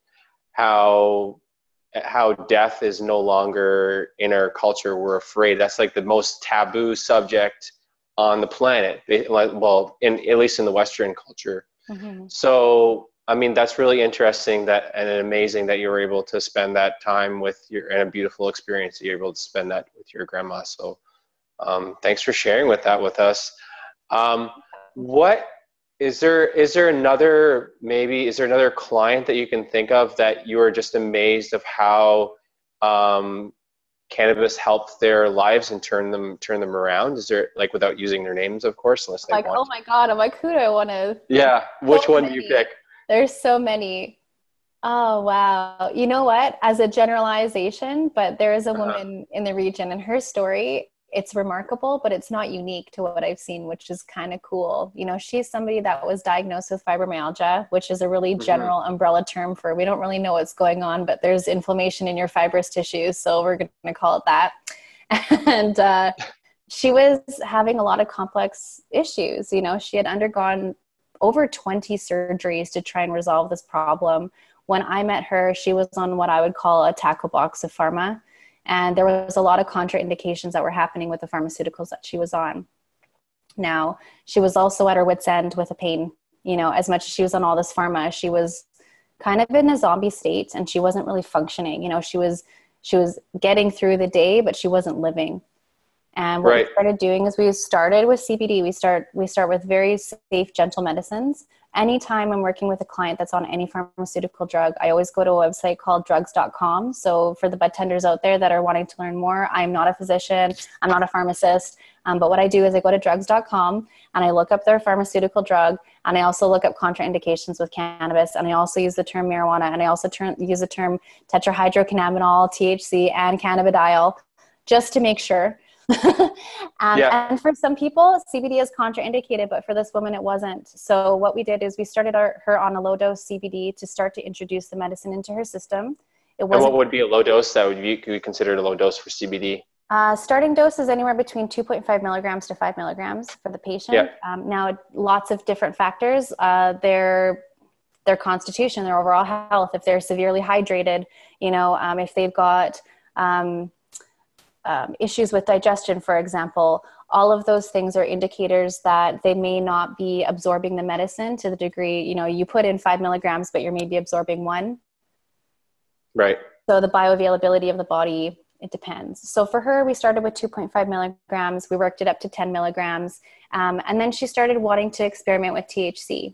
how, how death is no longer in our culture. We're afraid. That's like the most taboo subject on the planet. Well, in, at least in the Western culture. Mm-hmm. So, I mean, that's really interesting that, and amazing that you were able to spend that time with your, and a beautiful experience that you're able to spend that with your grandma. So, um, thanks for sharing with that with us. Um, What is there, is there another, maybe, is there another client that you can think of that you are just amazed of how um, cannabis helped their lives and turn them, turn them around? Is there, like, without using their names, of course, unless they like, want oh my God, I'm like, who do I want to? Yeah. Which so one many. do you pick? There's so many. Oh, wow. You know what? As a generalization, but there is a Uh-huh. woman in the region, and her story, it's remarkable, but it's not unique to what I've seen, which is kind of cool. You know, she's somebody that was diagnosed with fibromyalgia, which is a really general mm-hmm. umbrella term for, we don't really know what's going on, but there's inflammation in your fibrous tissues. So we're going to call it that. And uh, she was having a lot of complex issues. You know, she had undergone over twenty surgeries to try and resolve this problem. When I met her, she was on what I would call a tackle box of pharma. And there was a lot of contraindications that were happening with the pharmaceuticals that she was on. Now, she was also at her wit's end with a pain. You know, as much as she was on all this pharma, she was kind of in a zombie state and she wasn't really functioning. You know, she was she was getting through the day, but she wasn't living. And what Right. we started doing is we started with C B D. We start we start with very safe, gentle medicines. Anytime I'm working with a client that's on any pharmaceutical drug, I always go to a website called drugs dot com. So for the bud tenders out there that are wanting to learn more, I'm not a physician, I'm not a pharmacist, um, but what I do is I go to drugs dot com and I look up their pharmaceutical drug, and I also look up contraindications with cannabis, and I also use the term marijuana, and I also term, use the term tetrahydrocannabinol, T H C, and cannabidiol, just to make sure. um, Yeah. And for some people, C B D is contraindicated, but for this woman, it wasn't. So what we did is we started our, her on a low dose C B D to start to introduce the medicine into her system. It And wasn't, what would be a low dose that would be considered a low dose for C B D? uh, starting dose is anywhere between two point five milligrams to five milligrams for the patient. Yeah. Um, now, lots of different factors. Uh, their their constitution, their overall health, if they're severely hydrated, you know, um, if they've got um, Um, issues with digestion, for example, all of those things are indicators that they may not be absorbing the medicine to the degree, you know, you put in five milligrams, but you're maybe absorbing one. Right. So the bioavailability of the body, it depends. So for her, we started with two point five milligrams. We worked it up to ten milligrams. Um, and then she started wanting to experiment with T H C.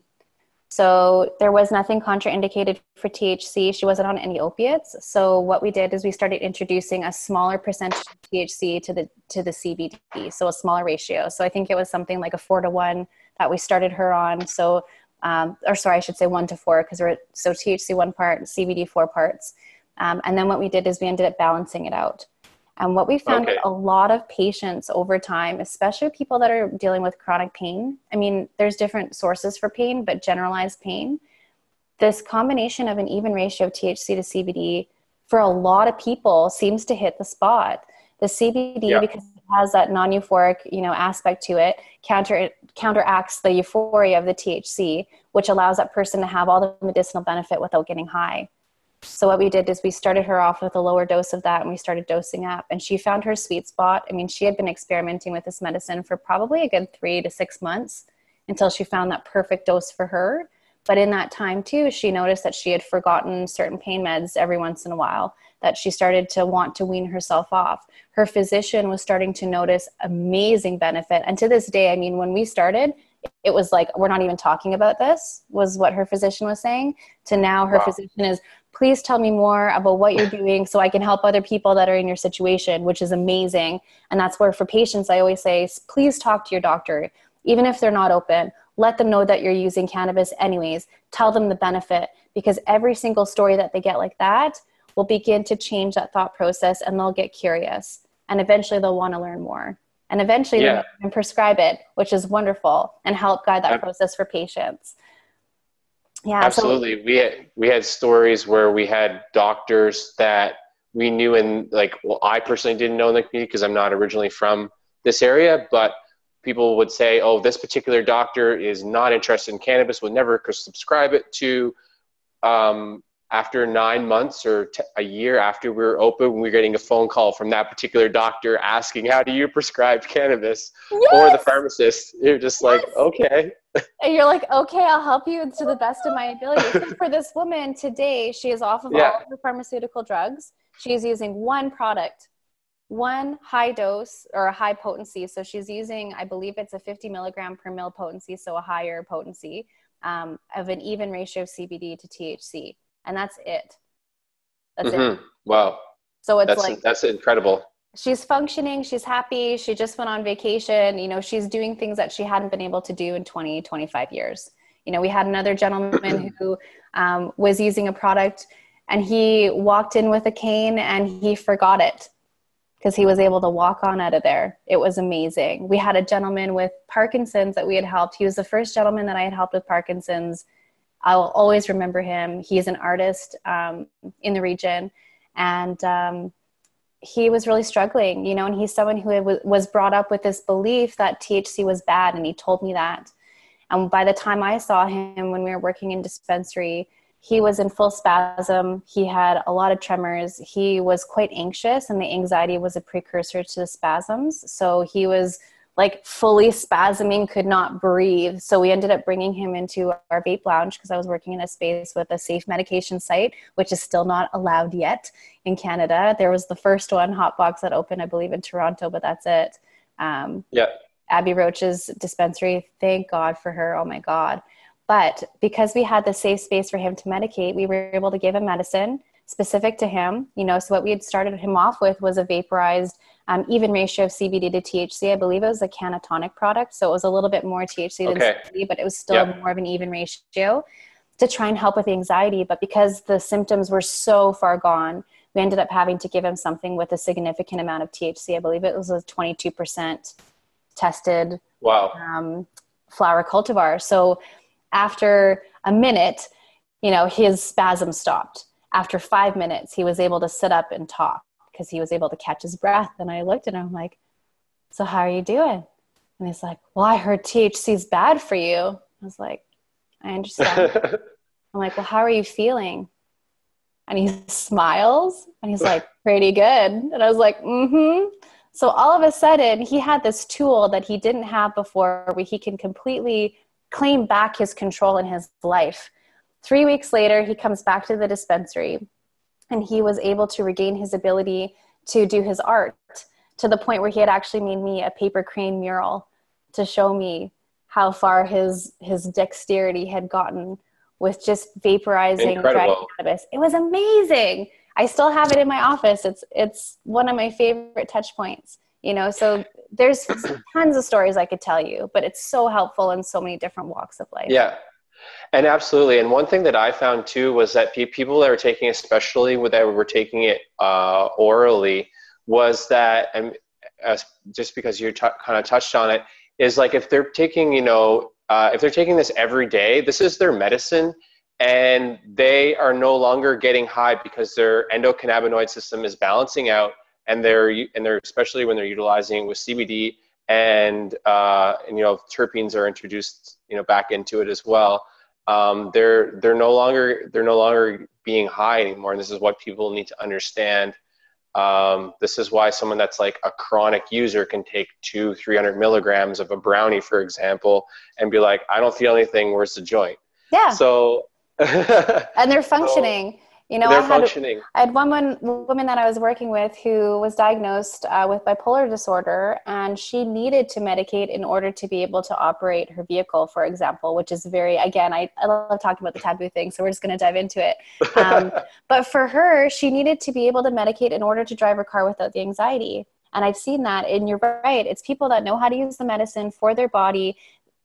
So there was nothing contraindicated for T H C. She wasn't on any opiates. So what we did is we started introducing a smaller percentage of T H C to the to the C B D, so a smaller ratio. So I think it was something like a four to one that we started her on. So, um, or sorry, I should say one to four because we're so T H C one part, C B D four parts. Um, and then what we did is we ended up balancing it out. And what we found Okay. with a lot of patients over time, especially people that are dealing with chronic pain, I mean, there's different sources for pain, but generalized pain, this combination of an even ratio of T H C to C B D for a lot of people seems to hit the spot. The C B D, Yeah. because it has that non-euphoric, you know, aspect to it, counter counteracts the euphoria of the T H C, which allows that person to have all the medicinal benefit without getting high. So what we did is we started her off with a lower dose of that and we started dosing up, and she found her sweet spot. I mean, she had been experimenting with this medicine for probably a good three to six months until she found that perfect dose for her. But in that time too, she noticed that she had forgotten certain pain meds every once in a while, that she started to want to wean herself off. Her physician was starting to notice amazing benefit. And to this day, I mean, when we started, it was like, we're not even talking about this, was what her physician was saying. To now her Wow. physician is, please tell me more about what you're doing so I can help other people that are in your situation, which is amazing. And that's where for patients, I always say, please talk to your doctor. Even if they're not open, let them know that you're using cannabis anyways. Tell them the benefit, because every single story that they get like that will begin to change that thought process, and they'll get curious. And eventually they'll want to learn more. And eventually Yeah. they can prescribe it, which is wonderful, and help guide that Ab- process for patients. Yeah, Absolutely. So, We had, we had stories where we had doctors that we knew, and like, well, I personally didn't know in the community because I'm not originally from this area, but people would say, oh, this particular doctor is not interested in cannabis, would never subscribe it to. Um, after nine months or t- a year after we were open, we were getting a phone call from that particular doctor asking, how do you prescribe cannabis? yes! Or the pharmacist. You're just like, Yes! okay. And you're like, okay, I'll help you to the best of my ability. So for this woman today, she is off of Yeah. all of the pharmaceutical drugs. She's using one product, one high dose or a high potency. So she's using, I believe it's a fifty milligram per mil potency, so a higher potency um, of an even ratio of C B D to T H C. And that's it. That's Mm-hmm. it. Wow. So it's That's, like, that's incredible. she's functioning, she's happy, she just went on vacation, you know, she's doing things that she hadn't been able to do in twenty, twenty-five years. You know, we had another gentleman who um, was using a product, and he walked in with a cane and he forgot it because he was able to walk on out of there. It was amazing. We had a gentleman with Parkinson's that we had helped. He was the first gentleman that I had helped with Parkinson's. I'll always remember him. He's an artist um, in the region, and um, he was really struggling, you know, and he's someone who was brought up with this belief that T H C was bad, and he told me that. And by the time I saw him when we were working in dispensary, he was in full spasm. He had a lot of tremors. He was quite anxious, and the anxiety was a precursor to the spasms. So he was like fully spasming, could not breathe. So we ended up bringing him into our vape lounge because I was working in a space with a safe medication site, which is still not allowed yet in Canada. There was the first one, Hotbox, that opened, I believe, in Toronto, but that's it. Um, Yeah. Abby Roach's dispensary, thank God for her. Oh my God. But because we had the safe space for him to medicate, we were able to give him medicine specific to him. You know, so what we had started him off with was a vaporized um, even ratio of C B D to T H C. I believe it was a Cannatonic product. So it was a little bit more T H C than Okay. C B D, but it was still Yep. more of an even ratio to try and help with the anxiety. But because the symptoms were so far gone, we ended up having to give him something with a significant amount of T H C. I believe it was a twenty-two percent tested Wow. um, flower cultivar. So after a minute, you know, his spasm stopped. After five minutes, he was able to sit up and talk because he was able to catch his breath. And I looked at him, I'm like, so how are you doing? And he's like, well, I heard T H C is bad for you. I was like, I understand. I'm like, well, how are you feeling? And he smiles and he's like, pretty good. And I was like, mm-hmm. So all of a sudden he had this tool that he didn't have before where he can completely claim back his control in his life. Three weeks later, he comes back to the dispensary and he was able to regain his ability to do his art to the point where he had actually made me a paper crane mural to show me how far his, his dexterity had gotten with just vaporizing dried cannabis. It was amazing. I still have it in my office. It's, it's one of my favorite touch points, you know, so there's tons of stories I could tell you, but it's so helpful in so many different walks of life. Yeah. And absolutely. And one thing that I found too was that pe- people that were taking, especially with that were taking it uh, orally, was that, and uh, just because you t- kind of touched on it, is like if they're taking, you know, uh, if they're taking this every day, this is their medicine, and they are no longer getting high because their endocannabinoid system is balancing out, and they're and they're especially when they're utilizing it with C B D, and uh, and you know terpenes are introduced, you know, back into it as well. Um, they're they're no longer they're no longer being high anymore, and this is what people need to understand. Um, this is why someone that's like a chronic user can take two, three hundred milligrams of a brownie, for example, and be like, I don't feel anything. Where's the joint? Yeah. So, and they're functioning. So, you know, they're I had, functioning. I had one, one woman that I was working with who was diagnosed uh, with bipolar disorder, and she needed to medicate in order to be able to operate her vehicle, for example, which is very, again, I, I love talking about the taboo thing, so we're just going to dive into it. Um, but for her, she needed to be able to medicate in order to drive her car without the anxiety. And I've seen that, and you're right. It's people that know how to use the medicine for their body.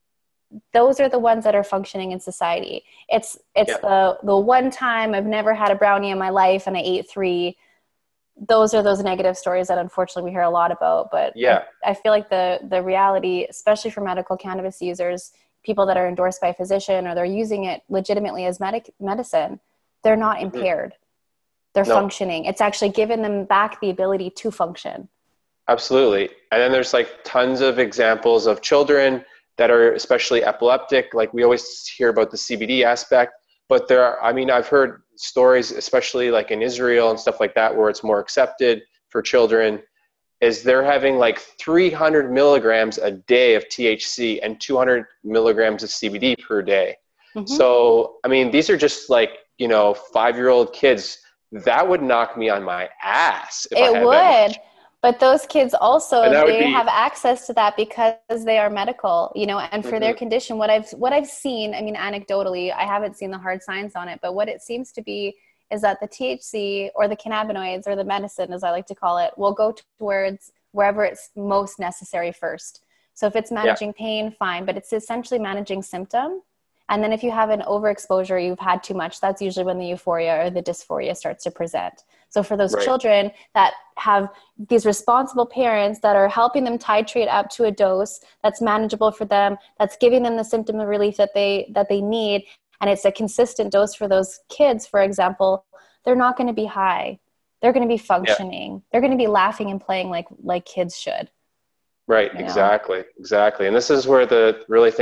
Those are the ones that are functioning in society. It's it's yeah. the the one time I've never had a brownie in my life and I ate three. Those are those negative stories that unfortunately we hear a lot about. But yeah. I, I feel like the the reality, especially for medical cannabis users, people that are endorsed by a physician or they're using it legitimately as medic medicine, they're not mm-hmm. impaired. They're no. functioning. It's actually given them back the ability to function. Absolutely. And then there's like tons of examples of children that are especially epileptic. Like we always hear about the C B D aspect, but there are, I mean, I've heard stories, especially like in Israel and stuff like that, where it's more accepted for children, is they're having like three hundred milligrams a day of T H C and two hundred milligrams of C B D per day. Mm-hmm. So, I mean, these are just like, you know, five-year-old kids. That would knock me on my ass. If it I had would. That much. But those kids also, they be, have access to that because they are medical, you know, and for mm-hmm. their condition, what I've, what I've seen, I mean, anecdotally, I haven't seen the hard science on it, but what it seems to be is that the T H C or the cannabinoids or the medicine, as I like to call it, will go towards wherever it's most necessary first. So if it's managing yeah. pain, fine, but it's essentially managing symptom. And then if you have an overexposure, you've had too much, that's usually when the euphoria or the dysphoria starts to present. So for those right. children that have these responsible parents that are helping them titrate up to a dose that's manageable for them, that's giving them the symptom of relief that they that they need, and it's a consistent dose for those kids, for example, they're not going to be high. They're going to be functioning. Yeah. They're going to be laughing and playing like like kids should. Right, exactly, know? exactly. And this is where the really think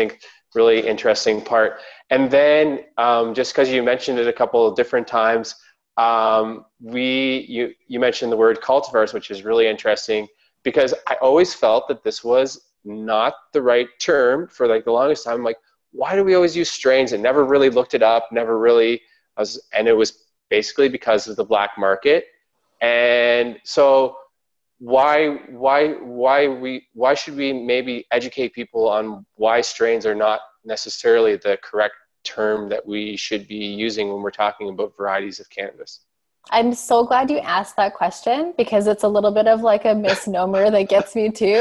really interesting part. And then um, just because you mentioned it a couple of different times, um, we you you mentioned the word cultivars, which is really interesting because I always felt that this was not the right term for like the longest time. I'm like, why do we always use strains? And never really looked it up. Never really I was, and it was basically because of the black market. And so why why why we why should we maybe educate people on why strains are not necessarily the correct term that we should be using when we're talking about varieties of cannabis? I'm so glad you asked that question because it's a little bit of like a misnomer that gets me too.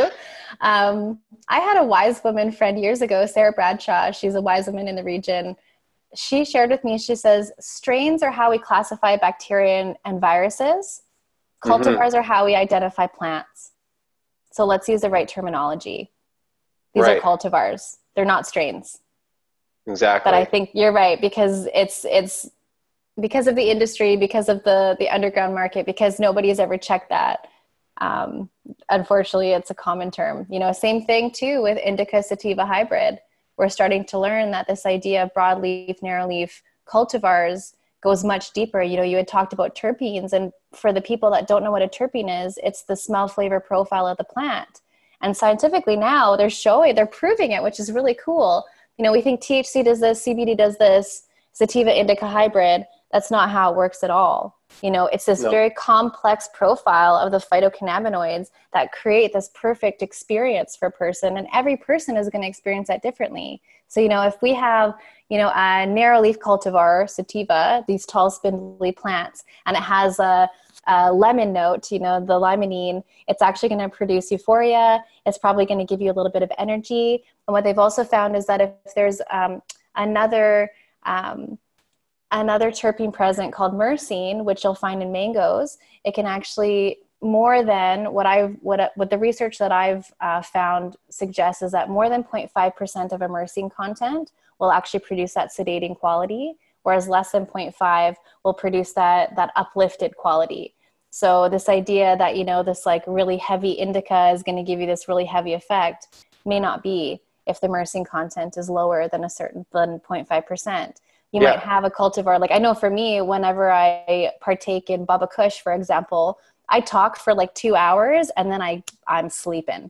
Um, I had a wise woman friend years ago, Sarah Bradshaw. She's a wise woman in the region. She shared with me, she says, strains are how we classify bacteria and, and viruses. Cultivars mm-hmm. are how we identify plants. So let's use the right terminology. These right. are cultivars. They're not strains. Exactly. But I think you're right because it's it's because of the industry, because of the, the underground market, because nobody has ever checked that. Um, unfortunately, it's a common term. You know, same thing too with indica sativa hybrid. We're starting to learn that this idea of broadleaf, narrowleaf cultivars goes much deeper. You know, you had talked about terpenes, and for the people that don't know what a terpene is, it's the smell flavor profile of the plant. And scientifically now they're showing, they're proving it, which is really cool. You know, we think T H C does this, C B D does this, sativa indica hybrid. That's not how it works at all. You know, it's this no. very complex profile of the phytocannabinoids that create this perfect experience for a person, and every person is going to experience that differently. So, you know, if we have, you know, a narrow leaf cultivar, sativa, these tall spindly plants, and it has a, a lemon note, you know, the limonene, it's actually going to produce euphoria. It's probably going to give you a little bit of energy. And what they've also found is that if there's um, another um, another terpene present called myrcene, which you'll find in mangoes, it can actually more than what I've, what, what the research that I've uh, found suggests is that more than zero point five percent of a myrcene content will actually produce that sedating quality, whereas less than zero point five will produce that, that uplifted quality. So this idea that, you know, this like really heavy indica is going to give you this really heavy effect may not be if the myrcene content is lower than a certain, than zero point five percent. You yeah. might have a cultivar. Like I know for me, whenever I partake in Bubba Kush, for example, I talk for like two hours and then I, I'm sleeping.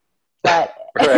But,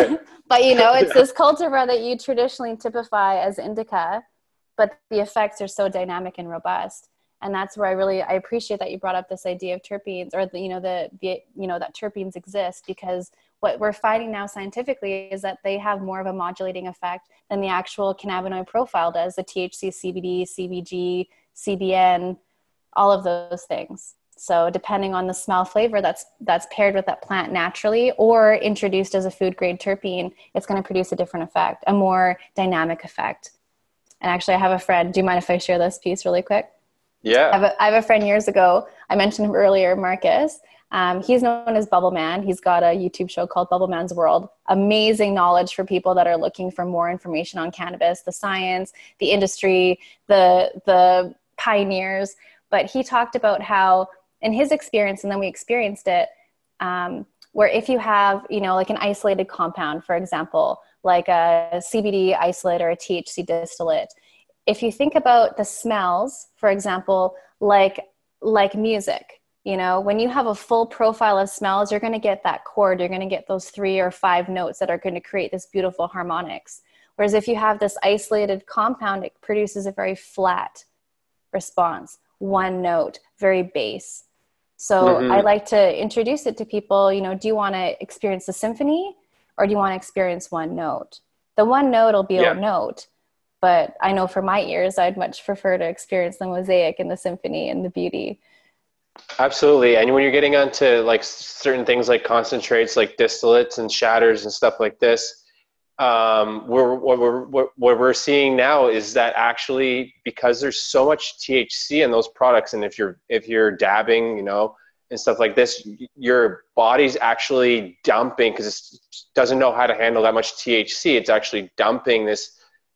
but you know, it's this cultivar that you traditionally typify as indica, but the effects are so dynamic and robust. And that's where I really, I appreciate that you brought up this idea of terpenes, or the, you know, the, the, you know, that terpenes exist, because what we're finding now scientifically is that they have more of a modulating effect than the actual cannabinoid profile does, the T H C, C B D, C B G, C B N, all of those things. So depending on the smell flavor that's, that's paired with that plant naturally or introduced as a food grade terpene, it's going to produce a different effect, a more dynamic effect. And actually I have a friend, do you mind if I share this piece really quick? Yeah. I have, a, I have a friend years ago, I mentioned him earlier, Marcus. Um, he's known as Bubble Man. He's got a YouTube show called Bubble Man's World. Amazing knowledge for people that are looking for more information on cannabis, the science, the industry, the, the pioneers. But he talked about how in his experience, and then we experienced it, um, where if you have, you know, like an isolated compound, for example, like a C B D isolate or a T H C distillate, if you think about the smells, for example, like, like music, you know, when you have a full profile of smells, you're going to get that chord, you're going to get those three or five notes that are going to create this beautiful harmonics. Whereas if you have this isolated compound, it produces a very flat response, one note, very bass. So mm-hmm. I like to introduce it to people, you know, do you want to experience the symphony or do you want to experience one note? The one note will be yeah. a note. But I know for my ears, I'd much prefer to experience the mosaic and the symphony and the beauty. Absolutely. And when you're getting onto like certain things like concentrates, like distillates and shatters and stuff like this, um, we're, what, we're, what we're seeing now is that actually, because there's so much T H C in those products, and if you're, if you're dabbing, you know, and stuff like this, your body's actually dumping, because it doesn't know how to handle that much T H C. It's actually dumping this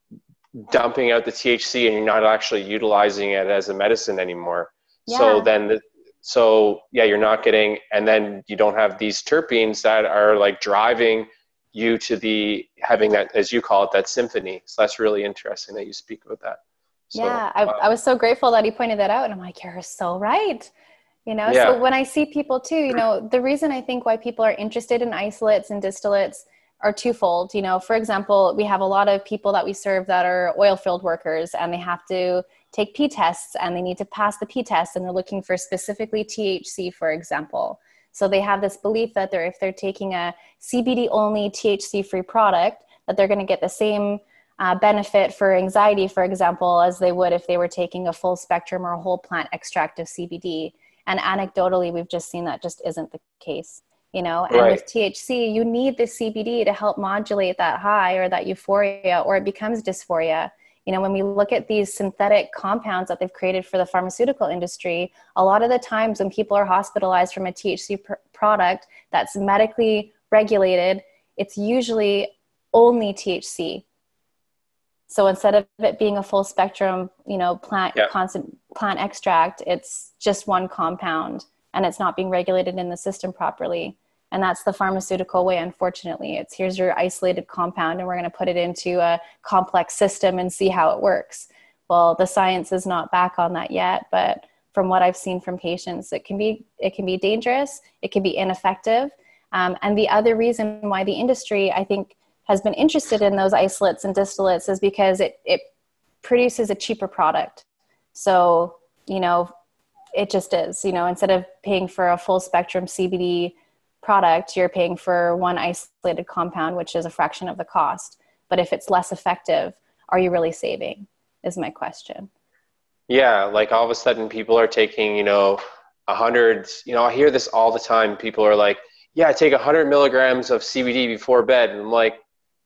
dumping out the T H C, and you're not actually utilizing it as a medicine anymore. Yeah. So then, the, so yeah, you're not getting, and then you don't have these terpenes that are like driving you to the having that, as you call it, that symphony. So that's really interesting that you speak about that. So, Yeah, I, wow. I was so grateful that he pointed that out. And I'm like, you're so right. You know, Yeah. so when I see people too, you know, the reason I think why people are interested in isolates and distillates are twofold. You know, for example, we have a lot of people that we serve that are oil field workers, and they have to take P tests and they need to pass the P test, and they're looking for specifically T H C, for example. So they have this belief that they're, if they're taking a C B D only T H C free product, that they're going to get the same uh, benefit for anxiety, for example, as they would if they were taking a full spectrum or a whole plant extract of C B D. And anecdotally, we've just seen that just isn't the case, you know, and Right. with T H C, you need the C B D to help modulate that high or that euphoria, or it becomes dysphoria. You know, when we look at these synthetic compounds that they've created for the pharmaceutical industry, a lot of the times when people are hospitalized from a T H C pr- product that's medically regulated, it's usually only T H C. So instead of it being a full spectrum, you know, plant Yeah. constant plant extract, it's just one compound, and it's not being regulated in the system properly. And that's the pharmaceutical way, unfortunately. It's here's your isolated compound, and we're going to put it into a complex system and see how it works. Well, the science is not back on that yet, but from what I've seen from patients, it can be it can be dangerous, it can be ineffective. Um, and the other reason why the industry, I think, has been interested in those isolates and distillates is because it, it produces a cheaper product. So, you know, it just is, you know, instead of paying for a full spectrum C B D product, you're paying for one isolated compound, which is a fraction of the cost. But if it's less effective, are you really saving, is my question. Yeah, like all of a sudden people are taking, you know, a hundred, you know, I hear this all the time. People are like, yeah, I take a hundred milligrams of C B D before bed. And I'm like,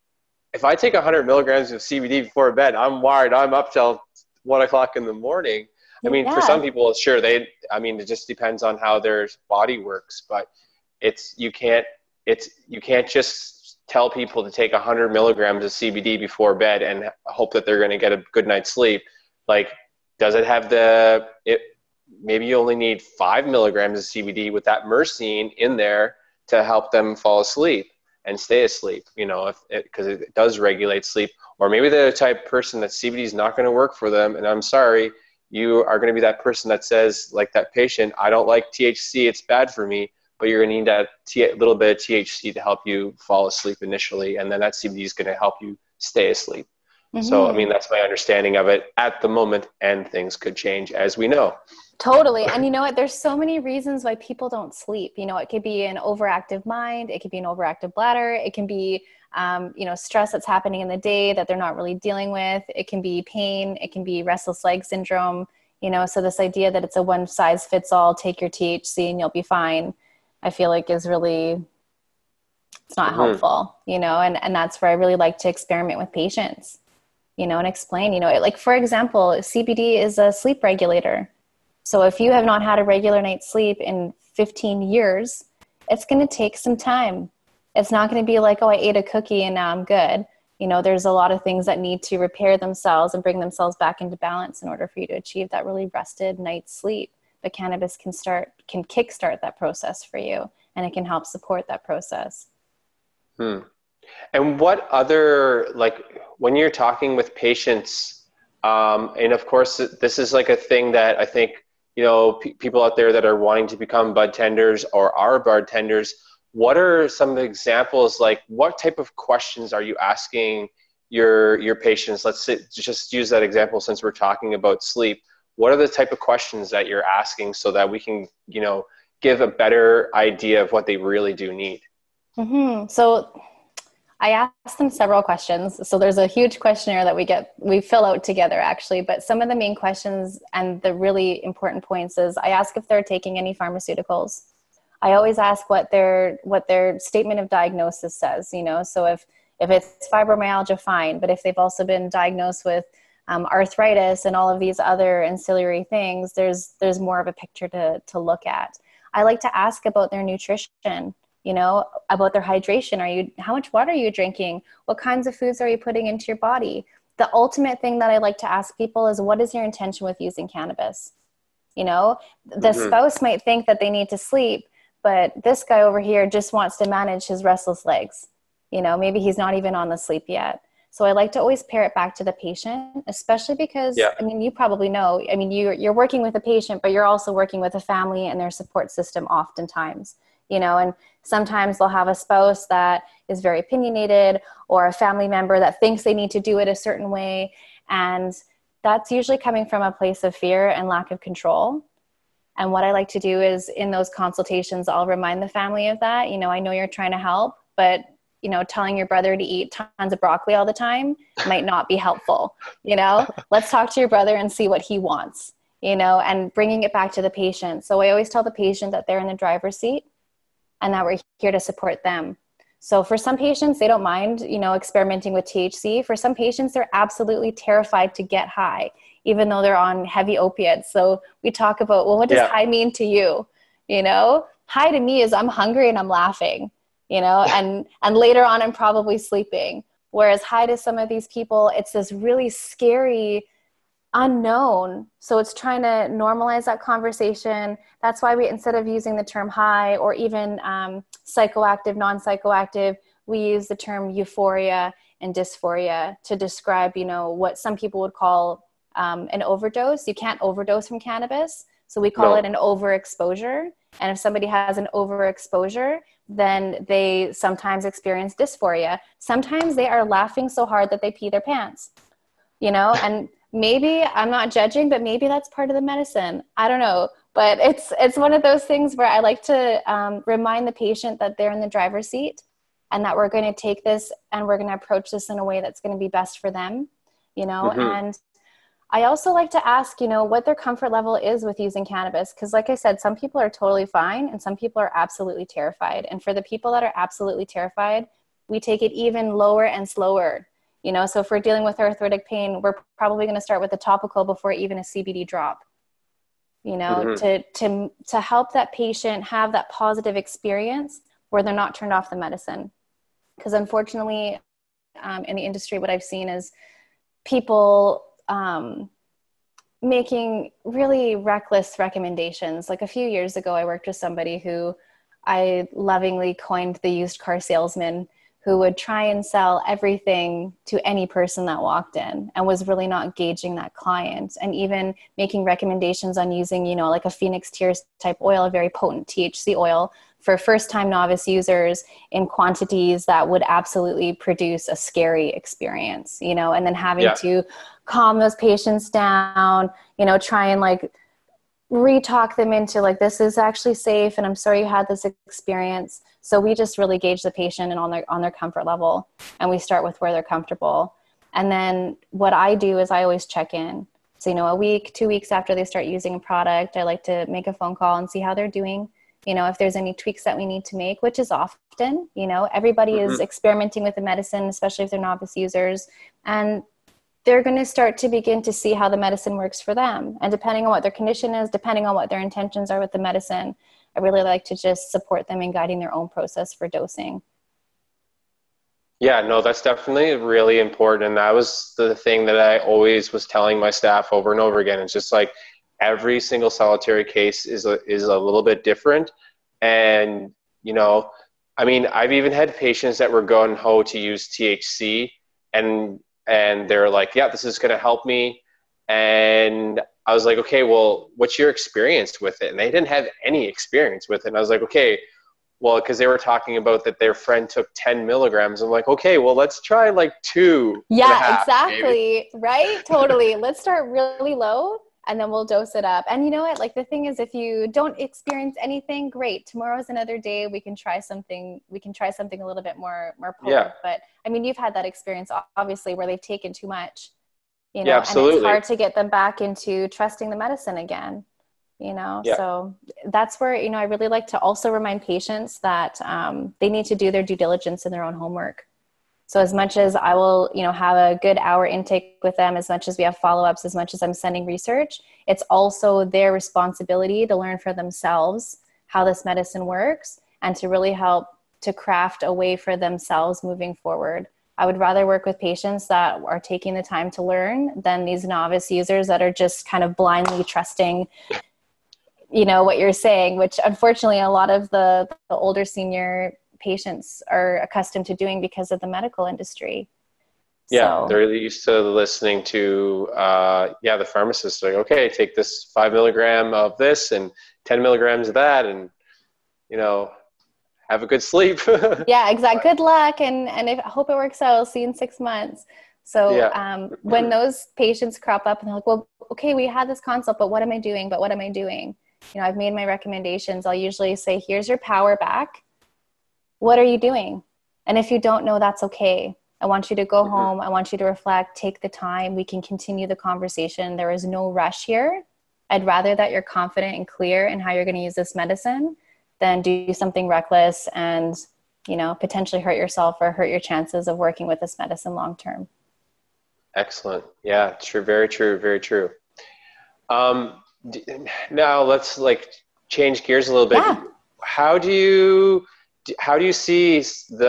if I take a hundred milligrams of C B D before bed, I'm wired. I'm up till one o'clock in the morning. I mean, for some Yeah, people, sure, they, I mean, it just depends on how their body works, but it's, you can't, it's, you can't just tell people to take a hundred milligrams of C B D before bed and hope that they're going to get a good night's sleep. Like, does it have the, it, maybe you only need five milligrams of C B D with that myrcene in there to help them fall asleep and stay asleep, you know, if it, because it does regulate sleep. Or maybe they're the type of person that C B D is not going to work for them. And I'm sorry, you are going to be that person that says, like that patient, I don't like T H C, it's bad for me, but you're going to need that T- little bit of T H C to help you fall asleep initially. And then that C B D is going to help you stay asleep. So, I mm-hmm. mean, that's my understanding of it at the moment, and things could change, as we know. Totally. And you know what? There's so many reasons why people don't sleep. You know, it could be an overactive mind. It could be an overactive bladder. It can be, um, you know, stress that's happening in the day that they're not really dealing with. It can be pain. It can be restless leg syndrome. You know, so this idea that it's a one size fits all, take your T H C and you'll be fine, I feel like is really, it's not Mm-hmm. helpful, you know, and, and that's where I really like to experiment with patients, you know, and explain, you know, like, for example, C B D is a sleep regulator. So if you have not had a regular night's sleep in fifteen years, it's going to take some time. It's not going to be like, oh, I ate a cookie and now I'm good. You know, there's a lot of things that need to repair themselves and bring themselves back into balance in order for you to achieve that really rested night's sleep. But cannabis can start, can kickstart that process for you, and it can help support that process. Hmm. And what other, like, when you're talking with patients, um, and of course, this is like a thing that I think, you know, p- people out there that are wanting to become bud tenders or are bud tenders, what are some of the examples, like what type of questions are you asking your your patients? Let's say, just use that example since we're talking about sleep. What are the type of questions that you're asking so that we can, you know, give a better idea of what they really do need? Mm-hmm. So I asked them several questions. So there's a huge questionnaire that we get, we fill out together actually, but some of the main questions and the really important points is I ask if they're taking any pharmaceuticals. I always ask what their, what their statement of diagnosis says, you know, so if, if it's fibromyalgia, fine, but if they've also been diagnosed with um, arthritis and all of these other ancillary things, there's, there's more of a picture to, to look at. I like to ask about their nutrition, you know, about their hydration. Are you, how much water are you drinking? What kinds of foods are you putting into your body? The ultimate thing that I like to ask people is, what is your intention with using cannabis? You know, the Mm-hmm. spouse might think that they need to sleep, but this guy over here just wants to manage his restless legs. You know, maybe he's not even on the sleep yet. So I like to always pair it back to the patient, especially because, Yeah. I mean, you probably know, I mean, you, you're working with a patient, but you're also working with a family and their support system oftentimes, you know, and sometimes they'll have a spouse that is very opinionated or a family member that thinks they need to do it a certain way. And that's usually coming from a place of fear and lack of control. And what I like to do is in those consultations, I'll remind the family of that. You know, I know you're trying to help, but you know, telling your brother to eat tons of broccoli all the time might not be helpful. You know, let's talk to your brother and see what he wants, you know, and bringing it back to the patient. So I always tell the patient that they're in the driver's seat and that we're here to support them. So for some patients, they don't mind, you know, experimenting with T H C. For some patients, they're absolutely terrified to get high, even though they're on heavy opiates. So we talk about, well, what does Yeah. high mean to you? You know, high to me is I'm hungry and I'm laughing. You know, and, and later on, I'm probably sleeping. Whereas high to some of these people, it's this really scary unknown. So it's trying to normalize that conversation. That's why we, instead of using the term high or even um, psychoactive, non-psychoactive, we use the term euphoria and dysphoria to describe, you know, what some people would call um, an overdose. You can't overdose from cannabis. So we call No. it an overexposure. And if somebody has an overexposure, then they sometimes experience dysphoria. Sometimes they are laughing so hard that they pee their pants, you know, and maybe I'm not judging, but maybe that's part of the medicine. I don't know, but it's, it's one of those things where I like to um, remind the patient that they're in the driver's seat and that we're going to take this and we're going to approach this in a way that's going to be best for them, you know, Mm-hmm. and I also like to ask, you know, what their comfort level is with using cannabis. Because like I said, some people are totally fine and some people are absolutely terrified. And for the people that are absolutely terrified, we take it even lower and slower. You know, so if we're dealing with arthritic pain, we're probably going to start with a topical before even a C B D drop, you know, Mm-hmm. to, to, to help that patient have that positive experience where they're not turned off the medicine. Because unfortunately, um, in the industry, what I've seen is people Um, making really reckless recommendations. Like a few years ago, I worked with somebody who I lovingly coined the used car salesman, who would try and sell everything to any person that walked in and was really not gauging that client, and even making recommendations on using, you know, like a Phoenix Tears type oil, a very potent T H C oil for first-time novice users in quantities that would absolutely produce a scary experience, you know, and then having Yeah. to calm those patients down, you know, try and like re-talk them into like, this is actually safe and I'm sorry you had this experience. So we just really gauge the patient and on their, on their comfort level. And we start with where they're comfortable. And then what I do is I always check in. So, you know, a week, two weeks after they start using a product, I like to make a phone call and see how they're doing. You know, if there's any tweaks that we need to make, which is often, you know, everybody Mm-hmm. is experimenting with the medicine, especially if they're novice users. And they're going to start to begin to see how the medicine works for them. And depending on what their condition is, depending on what their intentions are with the medicine, I really like to just support them in guiding their own process for dosing. Yeah, no, that's definitely really important. And that was the thing that I always was telling my staff over and over again. It's just like every single solitary case is a, is a little bit different. And, you know, I mean, I've even had patients that were gung ho to use T H C and, and they're like, yeah, this is going to help me. And I was like, okay, well, what's your experience with it? And they didn't have any experience with it. And I was like, okay, well, because they were talking about that their friend took ten milligrams. I'm like, okay, well, let's try like two and a Yeah, half, exactly. maybe. Right? Totally. Let's start really low and then we'll dose it up. And you know what? Like the thing is, if you don't experience anything, great. Tomorrow's another day. We can try something. We can try something a little bit more, more potent. Yeah. But I mean, you've had that experience, obviously, where they've taken too much, you know, Yeah, and it's absolutely. hard to get them back into trusting the medicine again. You know, Yeah. so that's where, you know, I really like to also remind patients that um, they need to do their due diligence in their own homework. So as much as I will, you know, have a good hour intake with them, as much as we have follow-ups, as much as I'm sending research, it's also their responsibility to learn for themselves how this medicine works and to really help to craft a way for themselves moving forward. I would rather work with patients that are taking the time to learn than these novice users that are just kind of blindly trusting, you know, what you're saying, which unfortunately a lot of the, the older senior patients are accustomed to doing because of the medical industry. Yeah, So, they're really used to listening to, uh, yeah, the pharmacist like, okay, take this five milligram of this and ten milligrams of that, and you know, have a good sleep. yeah, exact. Good luck, and and if, I hope it works out. I'll see you in six months. So Yeah. um, when those patients crop up and they're like, well, okay, we had this consult, but what am I doing? But what am I doing? You know, I've made my recommendations. I'll usually say, here's your power back. What are you doing? And if you don't know, that's okay. I want you to go Mm-hmm. home. I want you to reflect, take the time. We can continue the conversation. There is no rush here. I'd rather that you're confident and clear in how you're going to use this medicine than do something reckless and, you know, potentially hurt yourself or hurt your chances of working with this medicine long term. Excellent. Yeah, true. Very true. Very true. Um, d- now let's like change gears a little bit. Yeah. How do you how do you see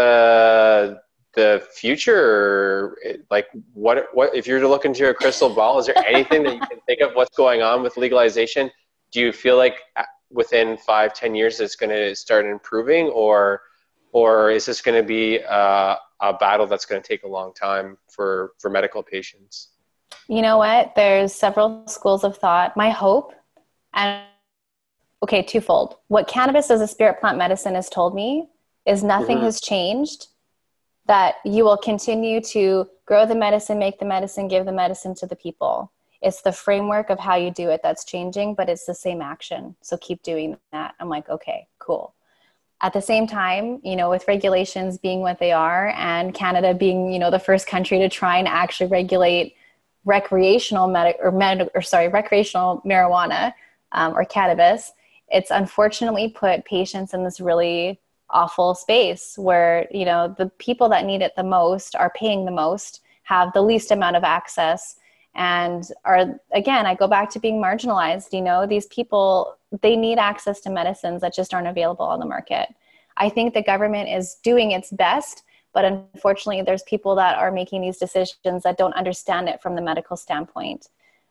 the the future? Like, what what if you're to look into a crystal ball? Is there anything that you can think of what's going on with legalization? Do you feel like within five, ten years it's going to start improving, or or is this going to be a, a battle that's going to take a long time for for medical patients? You know what? There's several schools of thought. My hope, and okay, twofold. What cannabis as a spirit plant medicine has told me is nothing Mm-hmm. has changed, that you will continue to grow the medicine, make the medicine, give the medicine to the people. It's the framework of how you do it that's changing, but it's the same action. So keep doing that. I'm like, okay, cool. At the same time, you know, with regulations being what they are and Canada being, you know, the first country to try and actually regulate recreational medic or med or sorry, recreational marijuana um, or cannabis, it's unfortunately put patients in this really awful space where, you know, the people that need it the most are paying the most, have the least amount of access, and are, again, I go back to being marginalized. You know, these people, they need access to medicines that just aren't available on the market. I think the government is doing its best, but unfortunately there's people that are making these decisions that don't understand it from the medical standpoint.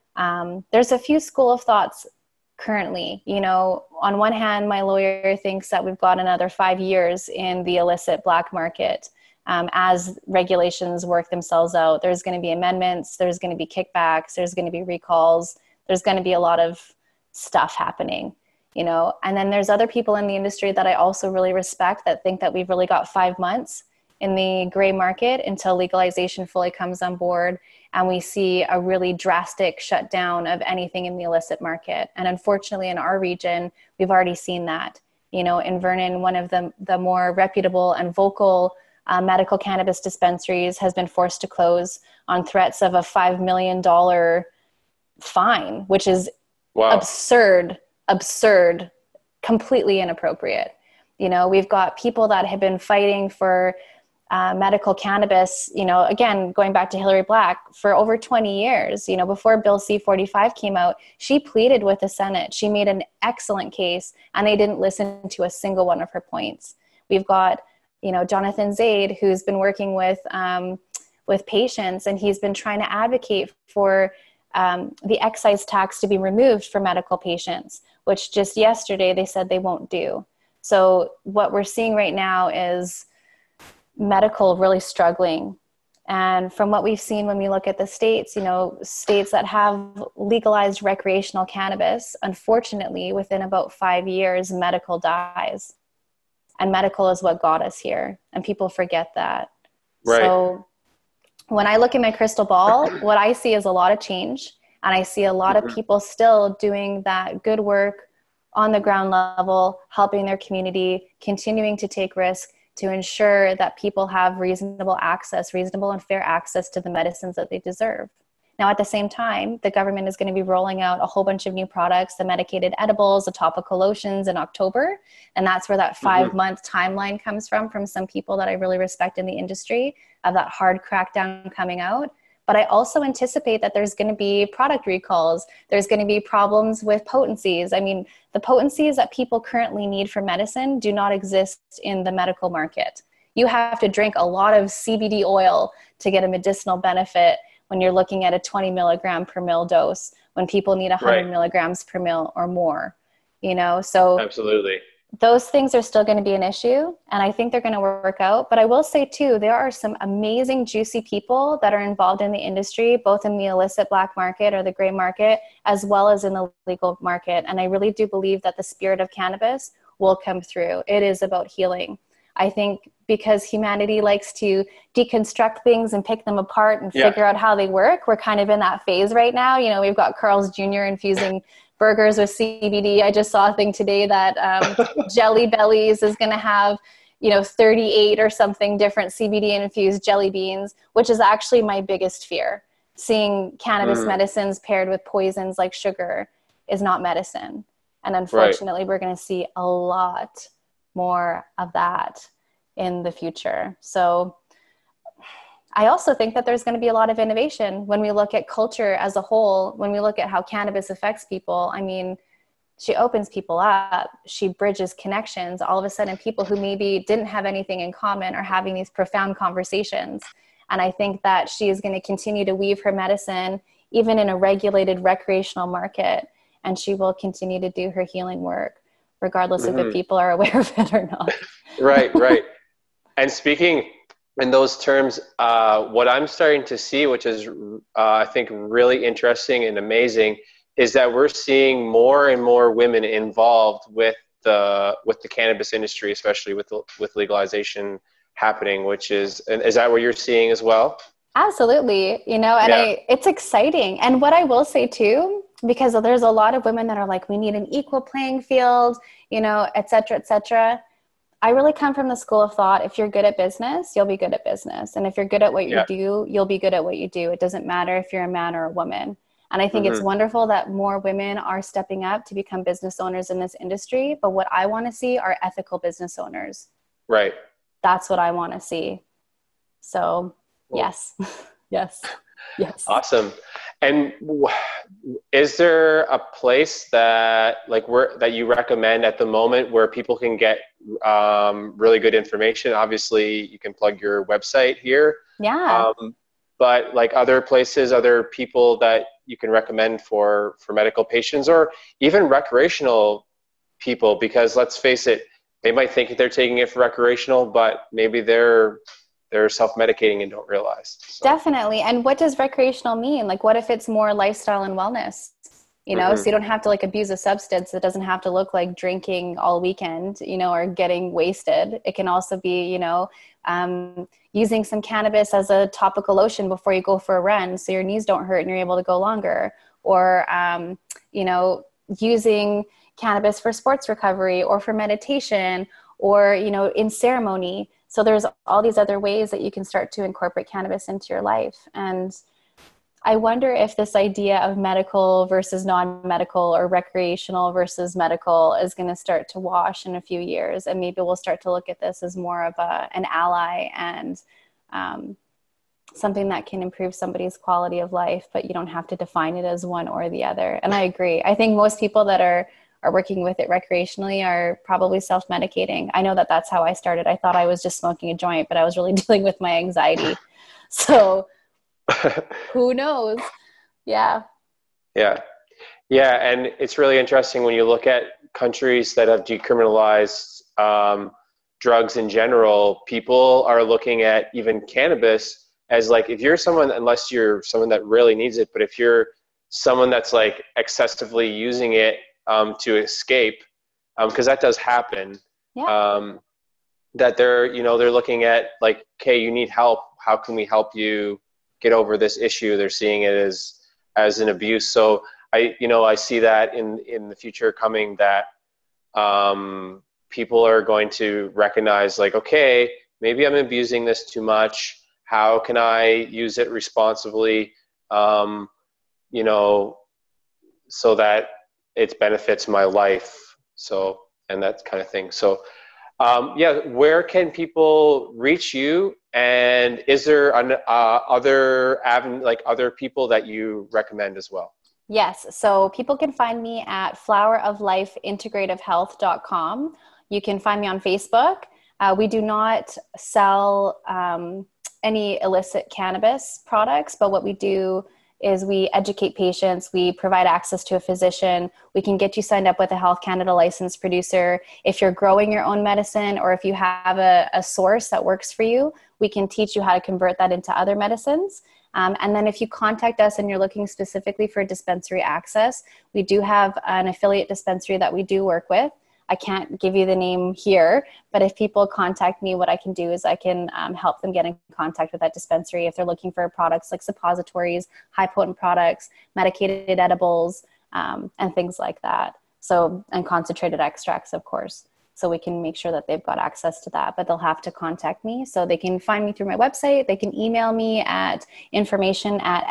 Um, there's a few school of thoughts currently. You know, on one hand, my lawyer thinks that we've got another five years in the illicit black market. Um, as regulations work themselves out, there's going to be amendments, there's going to be kickbacks, there's going to be recalls, there's going to be a lot of stuff happening, you know. And then there's other people in the industry that I also really respect that think that we've really got five months in the gray market until legalization fully comes on board and we see a really drastic shutdown of anything in the illicit market. And unfortunately in our region, we've already seen that. You know, in Vernon, one of the, the more reputable and vocal uh, medical cannabis dispensaries has been forced to close on threats of a five million dollars fine, which is Wow. absurd, absurd, completely inappropriate. You know, we've got people that have been fighting for Uh, medical cannabis, you know, again, going back to Hillary Black, for over twenty years, you know, before Bill C forty-five came out, she pleaded with the Senate. She made an excellent case and they didn't listen to a single one of her points. We've got, you know, Jonathan Zaid, who's been working with, um, with patients, and he's been trying to advocate for um, the excise tax to be removed for medical patients, which just yesterday they said they won't do. So what we're seeing right now is medical really struggling. And from what we've seen when we look at the states, you know, states that have legalized recreational cannabis, unfortunately, within about five years, medical dies. And medical is what got us here. And people forget that. Right. So when I look at my crystal ball, what I see is a lot of change. And I see a lot Mm-hmm. of people still doing that good work on the ground level, helping their community, continuing to take risk, to ensure that people have reasonable access, reasonable and fair access to the medicines that they deserve. Now, at the same time, the government is going to be rolling out a whole bunch of new products, the medicated edibles, the topical lotions in October. And that's where that five-month mm-hmm. timeline comes from, from some people that I really respect in the industry, of that hard crackdown coming out. But I also anticipate that there's going to be product recalls. There's going to be problems with potencies. I mean, the potencies that people currently need for medicine do not exist in the medical market. You have to drink a lot of C B D oil to get a medicinal benefit when you're looking at a twenty milligram per mil dose, when people need one hundred right. milligrams per mil or more, you know? So absolutely. those things are still going to be an issue, and I think they're going to work out. But I will say too, there are some amazing, juicy people that are involved in the industry, both in the illicit black market or the gray market, as well as in the legal market. And I really do believe that the spirit of cannabis will come through. It is about healing. I think because humanity likes to deconstruct things and pick them apart and Yeah. figure out how they work, we're kind of in that phase right now. You know, we've got Carl's Junior infusing burgers with C B D. I just saw a thing today that um, Jelly Bellies is going to have, you know, thirty-eight or something different C B D infused jelly beans, which is actually my biggest fear. Seeing cannabis mm. medicines paired with poisons like sugar is not medicine. And unfortunately, right. we're going to see a lot more of that in the future. So I also think that there's going to be a lot of innovation when we look at culture as a whole, when we look at how cannabis affects people. I mean, she opens people up, she bridges connections. All of a sudden, people who maybe didn't have anything in common are having these profound conversations. And I think that she is going to continue to weave her medicine, even in a regulated recreational market, and she will continue to do her healing work, regardless mm-hmm. of if people are aware of it or not. Right, right. And speaking in those terms, uh, what I'm starting to see, which is, uh, I think, really interesting and amazing, is that we're seeing more and more women involved with the with the cannabis industry, especially with with legalization happening. Which is, is that what you're seeing as well? Absolutely, you know, and yeah. I, it's exciting. And what I will say too, because there's a lot of women that are like, we need an equal playing field, you know, et cetera, et cetera. I really come from the school of thought, if you're good at business, you'll be good at business. And if you're good at what you yeah. do, you'll be good at what you do. It doesn't matter if you're a man or a woman. And I think mm-hmm. it's wonderful that more women are stepping up to become business owners in this industry. But what I want to see are ethical business owners. Right. That's what I want to see. So well, yes, yes, yes. Awesome. And is there a place that like where that you recommend at the moment where people can get um, really good information? Obviously, you can plug your website here. Yeah. Um, but like other places, other people that you can recommend for for medical patients or even recreational people, because let's face it, they might think they're taking it for recreational, but maybe they're they're self-medicating and don't realize. So. Definitely. And what does recreational mean? Like, what if it's more lifestyle and wellness? You know, mm-hmm. so you don't have to like abuse a substance. It doesn't have to look like drinking all weekend, you know, or getting wasted. It can also be, you know, um, using some cannabis as a topical lotion before you go for a run so your knees don't hurt and you're able to go longer. Or, um, you know, using cannabis for sports recovery or for meditation or, you know, in ceremony. So there's all these other ways that you can start to incorporate cannabis into your life. And I wonder if this idea of medical versus non-medical or recreational versus medical is going to start to wash in a few years. And maybe we'll start to look at this as more of a, an ally and um, something that can improve somebody's quality of life, but you don't have to define it as one or the other. And I agree. I think most people that are are working with it recreationally are probably self-medicating. I know that that's how I started. I thought I was just smoking a joint, but I was really dealing with my anxiety. So who knows? Yeah. Yeah. Yeah. And it's really interesting when you look at countries that have decriminalized um, drugs in general, people are looking at even cannabis as like, if you're someone, unless you're someone that really needs it, but if you're someone that's like excessively using it Um, to escape, because um, that does happen. Yeah. Um, that they're, you know, they're looking at like, okay, you need help. How can we help you get over this issue? They're seeing it as as an abuse. So I, you know, I see that in in the future coming that um, people are going to recognize like, okay, maybe I'm abusing this too much. How can I use it responsibly? Um, you know, so that it benefits my life. So, and that kind of thing. So, um, yeah, where can people reach you? And is there an, uh, other aven- like other people that you recommend as well? Yes. So people can find me at flower of life integrative health dot com. You can find me on Facebook. Uh, we do not sell um, any illicit cannabis products, but what we do is we educate patients, we provide access to a physician, we can get you signed up with a Health Canada licensed producer. If you're growing your own medicine or if you have a, a source that works for you, we can teach you how to convert that into other medicines. Um, and then if you contact us and you're looking specifically for dispensary access, we do have an affiliate dispensary that we do work with. I can't give you the name here, but if people contact me, what I can do is I can um, help them get in contact with that dispensary if they're looking for products like suppositories, high potent products, medicated edibles, um, and things like that. So, and concentrated extracts, of course. So we can make sure that they've got access to that, but they'll have to contact me. So they can find me through my website. They can email me at information at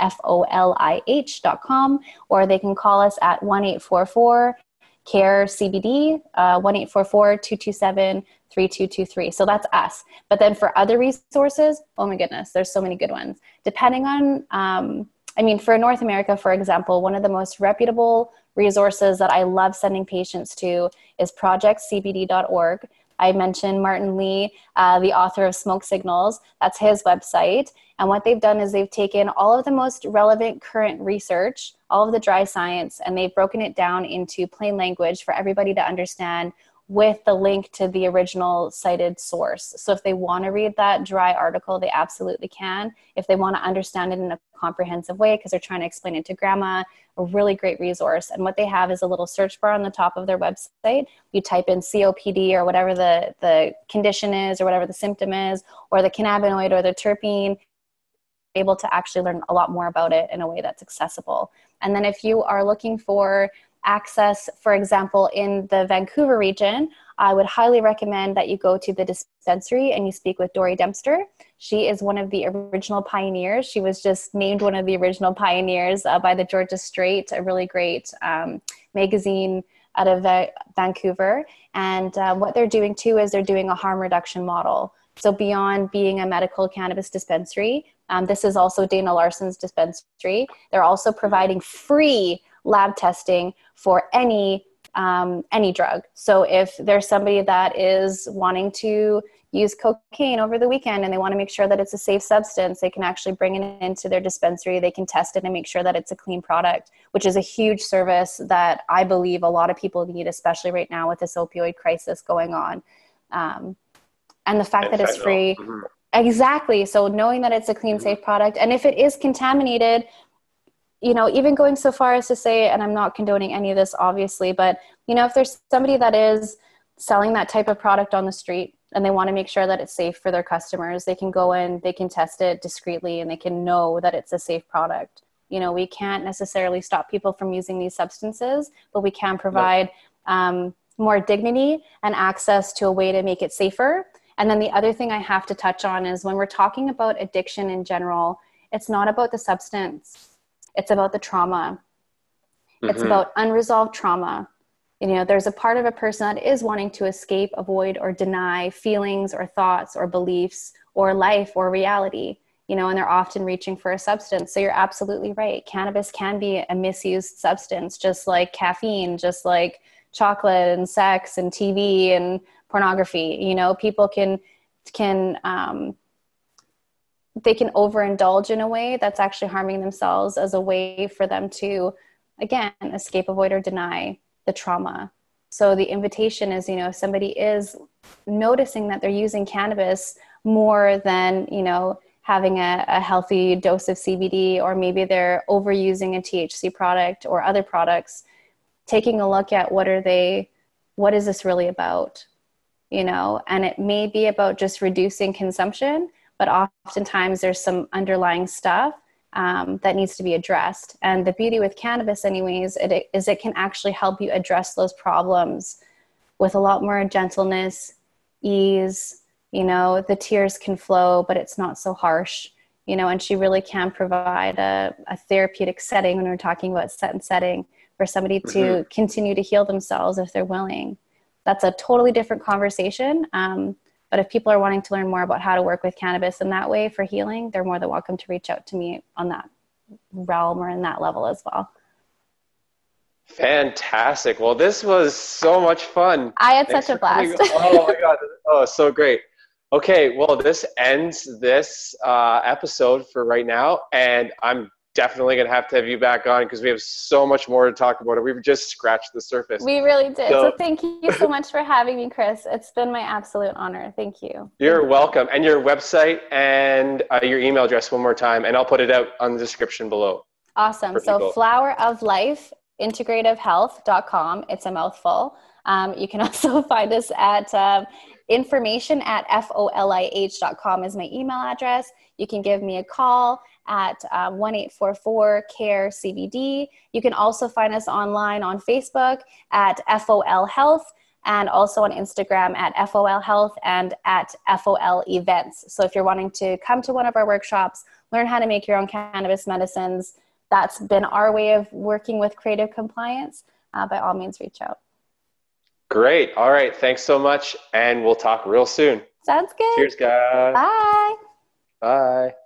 folih dot com, or they can call us at one eight four four care C B D, uh, one eight four four, two two seven, three two two three. So that's us. But then for other resources, oh my goodness, there's so many good ones. Depending on, um, I mean, for North America, for example, one of the most reputable resources that I love sending patients to is project c b d dot org. I mentioned Martin Lee, uh, the author of Smoke Signals. That's his website. And what they've done is they've taken all of the most relevant current research, all of the dry science, and they've broken it down into plain language for everybody to understand with the link to the original cited source. So if they want to read that dry article, they absolutely can. If they want to understand it in a comprehensive way, because they're trying to explain it to grandma, a really great resource. And what they have is a little search bar on the top of their website. You type in C O P D or whatever the, the condition is or whatever the symptom is, or the cannabinoid or the terpene, able to actually learn a lot more about it in a way that's accessible. And then if you are looking for access, for example, in the Vancouver region, I would highly recommend that you go to the dispensary and you speak with Dory Dempster. She is one of the original pioneers. She was just named one of the original pioneers uh, by the Georgia Straight, a really great um, magazine out of Va- Vancouver. And uh, what they're doing too is they're doing a harm reduction model. So beyond being a medical cannabis dispensary, um, this is also Dana Larson's dispensary. They're also providing free lab testing for any um, any drug. So if there's somebody that is wanting to use cocaine over the weekend and they want to make sure that it's a safe substance, they can actually bring it into their dispensary. They can test it and make sure that it's a clean product, which is a huge service that I believe a lot of people need, especially right now with this opioid crisis going on. Um, and the fact and that it's free. Mm-hmm. Exactly. So knowing that it's a clean, mm-hmm. safe product, and if it is contaminated, you know, even going so far as to say, and I'm not condoning any of this, obviously, but, you know, if there's somebody that is selling that type of product on the street and they want to make sure that it's safe for their customers, they can go in, they can test it discreetly, and they can know that it's a safe product. You know, we can't necessarily stop people from using these substances, but we can provide no. um, more dignity and access to a way to make it safer. And then the other thing I have to touch on is when we're talking about addiction in general, it's not about the substance. It's about the trauma. Mm-hmm. It's about unresolved trauma. You know, there's a part of a person that is wanting to escape, avoid, or deny feelings or thoughts or beliefs or life or reality, you know, and they're often reaching for a substance. So you're absolutely right. Cannabis can be a misused substance, just like caffeine, just like chocolate and sex and T V and pornography. You know, people can, can, um, they can overindulge in a way that's actually harming themselves as a way for them to, again, escape, avoid, or deny the trauma. So the invitation is, you know, if somebody is noticing that they're using cannabis more than, you know, having a, a healthy dose of C B D, or maybe they're overusing a T H C product or other products, taking a look at what are they, what is this really about, you know, and it may be about just reducing consumption, but oftentimes there's some underlying stuff um, that needs to be addressed. And the beauty with cannabis anyways, it, is it can actually help you address those problems with a lot more gentleness, ease, you know, the tears can flow, but it's not so harsh, you know, and she really can provide a, a therapeutic setting when we're talking about set and setting for somebody to mm-hmm. continue to heal themselves if they're willing. That's a totally different conversation. Um, But if people are wanting to learn more about how to work with cannabis in that way for healing, they're more than welcome to reach out to me on that realm or in that level as well. Fantastic. Well, this was so much fun. I had Thanks such a blast. Oh my God. Oh, so great. Okay. Well, this ends this uh, episode for right now. And I'm definitely going to have to have you back on because we have so much more to talk about. We've just scratched the surface. We really did. So, so thank you so much for having me, Chris. It's been my absolute honor. Thank you. You're thank welcome. You. And your website and uh, your email address one more time, and I'll put it out on the description below. Awesome. So people. Flower of Life, integrative health dot com. It's a mouthful. Um, you can also find us at um, information at folih dot com is my email address. You can give me a call at um, one eight four four care C B D. You can also find us online on Facebook at F O L Health, and also on Instagram at F O L Health and at F O L Events. So if you're wanting to come to one of our workshops, learn how to make your own cannabis medicines, that's been our way of working with creative compliance, uh, by all means, reach out. Great. All right. Thanks so much. And we'll talk real soon. Sounds good. Cheers, guys. Bye. Bye.